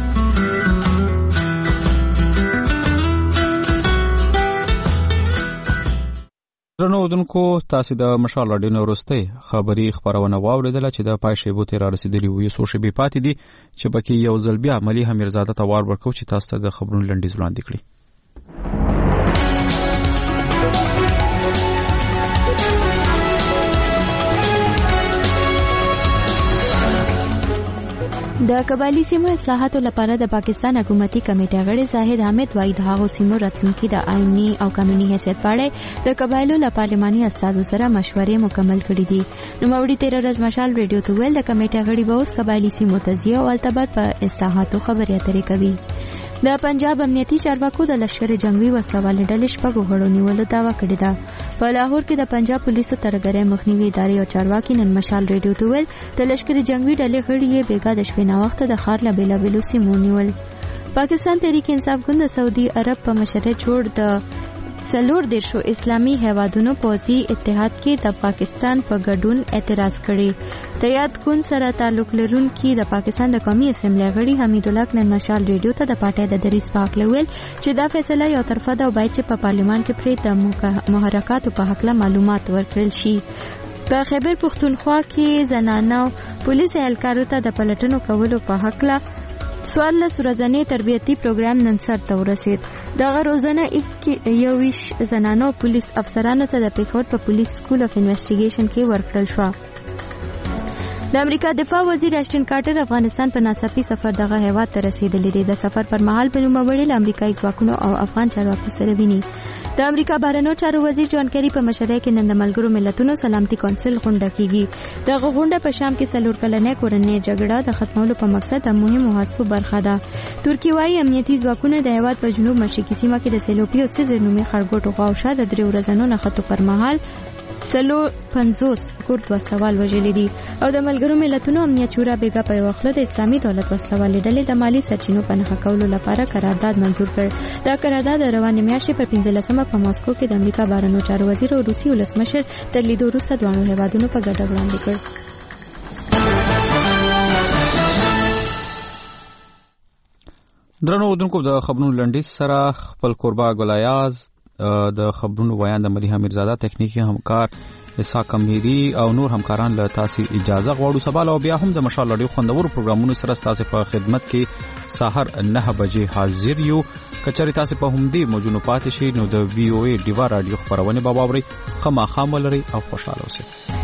Speaker 1: درنو اودونکو تاسو د مشال راډیو وروستۍ خبري خبرونه واوریدله چې د پای شیبو تیر رسیدلی وي سو شی بي پاتې دي چې پکې یو ځل بیا ملي امیرزاده ته وار ورکو چې تاسو ته د خبرونو لنډیز وړاندې کړي.
Speaker 2: د قبایلی سیمو اصلاحاتو لپاره د پاکستان حکومتي کمیټې غړي زاهد حامد وايي د هغو سیمو راتلونکي د آئینی او قانوني حیثیت په اړه د قبایلو له پارلماني استازو سره مشورې مکمل کړې دي. نوموړي تیر ورځ مشال ریډیو ته ویل د کمیټې غړي به اوس قبایلی سیمو ته ځي او التبر په اصلاحاتو خبرې اترې کوي. د پنجاب امنیتي چارواکو د لشکر جنگي وسوالې ډلې شپږو غړو نیولو دعوا کړې ده. په لاهور کې د پنجاب پولیسو ترګری مخنیوي ادارې او چارواکي نن مشال ریډیو ته ویل د لشکر جنگي ډلې غړي یې بیګا د شپې نه وخت د خار له بیلابیلو سیمو نیول. پاکستان تحریک انصاف ګوند د سعودي عرب په مشرۍ جوړ د څلور دیرشو اسلامي هیوادونو پوځي اتحاد کې د پاکستان په ګډون اعتراض کړی. د یاد ګوند سره تعلق لرونکي د پاکستان د قومي اسمبلی غړي حمید الله نن مشال ریډیو ته د پارټۍ د دریس په حق ویل چې دا فیصله یو طرفه ده او باید چې په پارلمان کې پرې د محرکاتو په حق معلومات ورکړل شي. په خیبر پختونخوا کې زنانو پولیس اهلکارو ته د پلټنو کولو په حق لا څوارلس ورځنی تربیتي پروګرام نن سر ته ورسید. دغه روزنه یوویش زنانو پولیس افسرانو ته د پیښور په پولیس سکول اف انویسټیګیشن کې ورکړل شو. د امریکا دفاع وزیر اشټن کارټر افغانستان په ناڅاپي سفر دغه هیواد ته رسیدلی دی. د سفر پر مهال په نوموړي له امریکایي ځواکونو او افغان چارواکو سره ویني. د امریکا بهرنیو چارو وزیر جان کیری په مشرۍ کې نن د ملګرو ملتونو سلامتي کونسل غونډه کیږي. دغه غونډه په شام کې څلور کلنې کورنۍ جګړه د ختمولو په مقصد د مهمو هڅو برخه ده. ترکیه وايي امنیتي ځواکونه د هیواد په جنوب مشرقي سیمه کې د سیلوپي او سیزر نومي خړګوټو غواوشه د درې ورځنو نښتو پر مهال سلو پنځوس کورد وسلوال وژلي دي او د ملګرو ملتونو امنیت شورا بیګا په یو وخت د اسلامي دولت وسلوالې ډلې د مالی سرچینو په نښه کولو لپاره قرارداد منزور کړ. دا قرارداد روانې میاشتې په پنځلسمه په ماسکو کې د امریکا بهرنیو چارو وزیر او روسي ولسمشر تر لیدو وروسته دواړو هیوادونو په ګډه وړاندې کړ.
Speaker 1: درنو اردوونکو د خبرونو لنډیز سره خپل قربا ګلایاز د خبرونو بیان د مدیحه میرزاده تکنیکی همکار اسحاق امیری او نور همکاران له تاسو اجازه غواړو. سبا له بیا هم د مشال لړیو خوندور پروګرامونو سره تاسو په خدمت کې سحر نه بجې حاضر یو. کچاري تاسو په همدې موجونو پاتې شي نو د وی او ای ډیوا رادیو خبرونه به واوري. خامخا ملري او خوشاله اوسئ.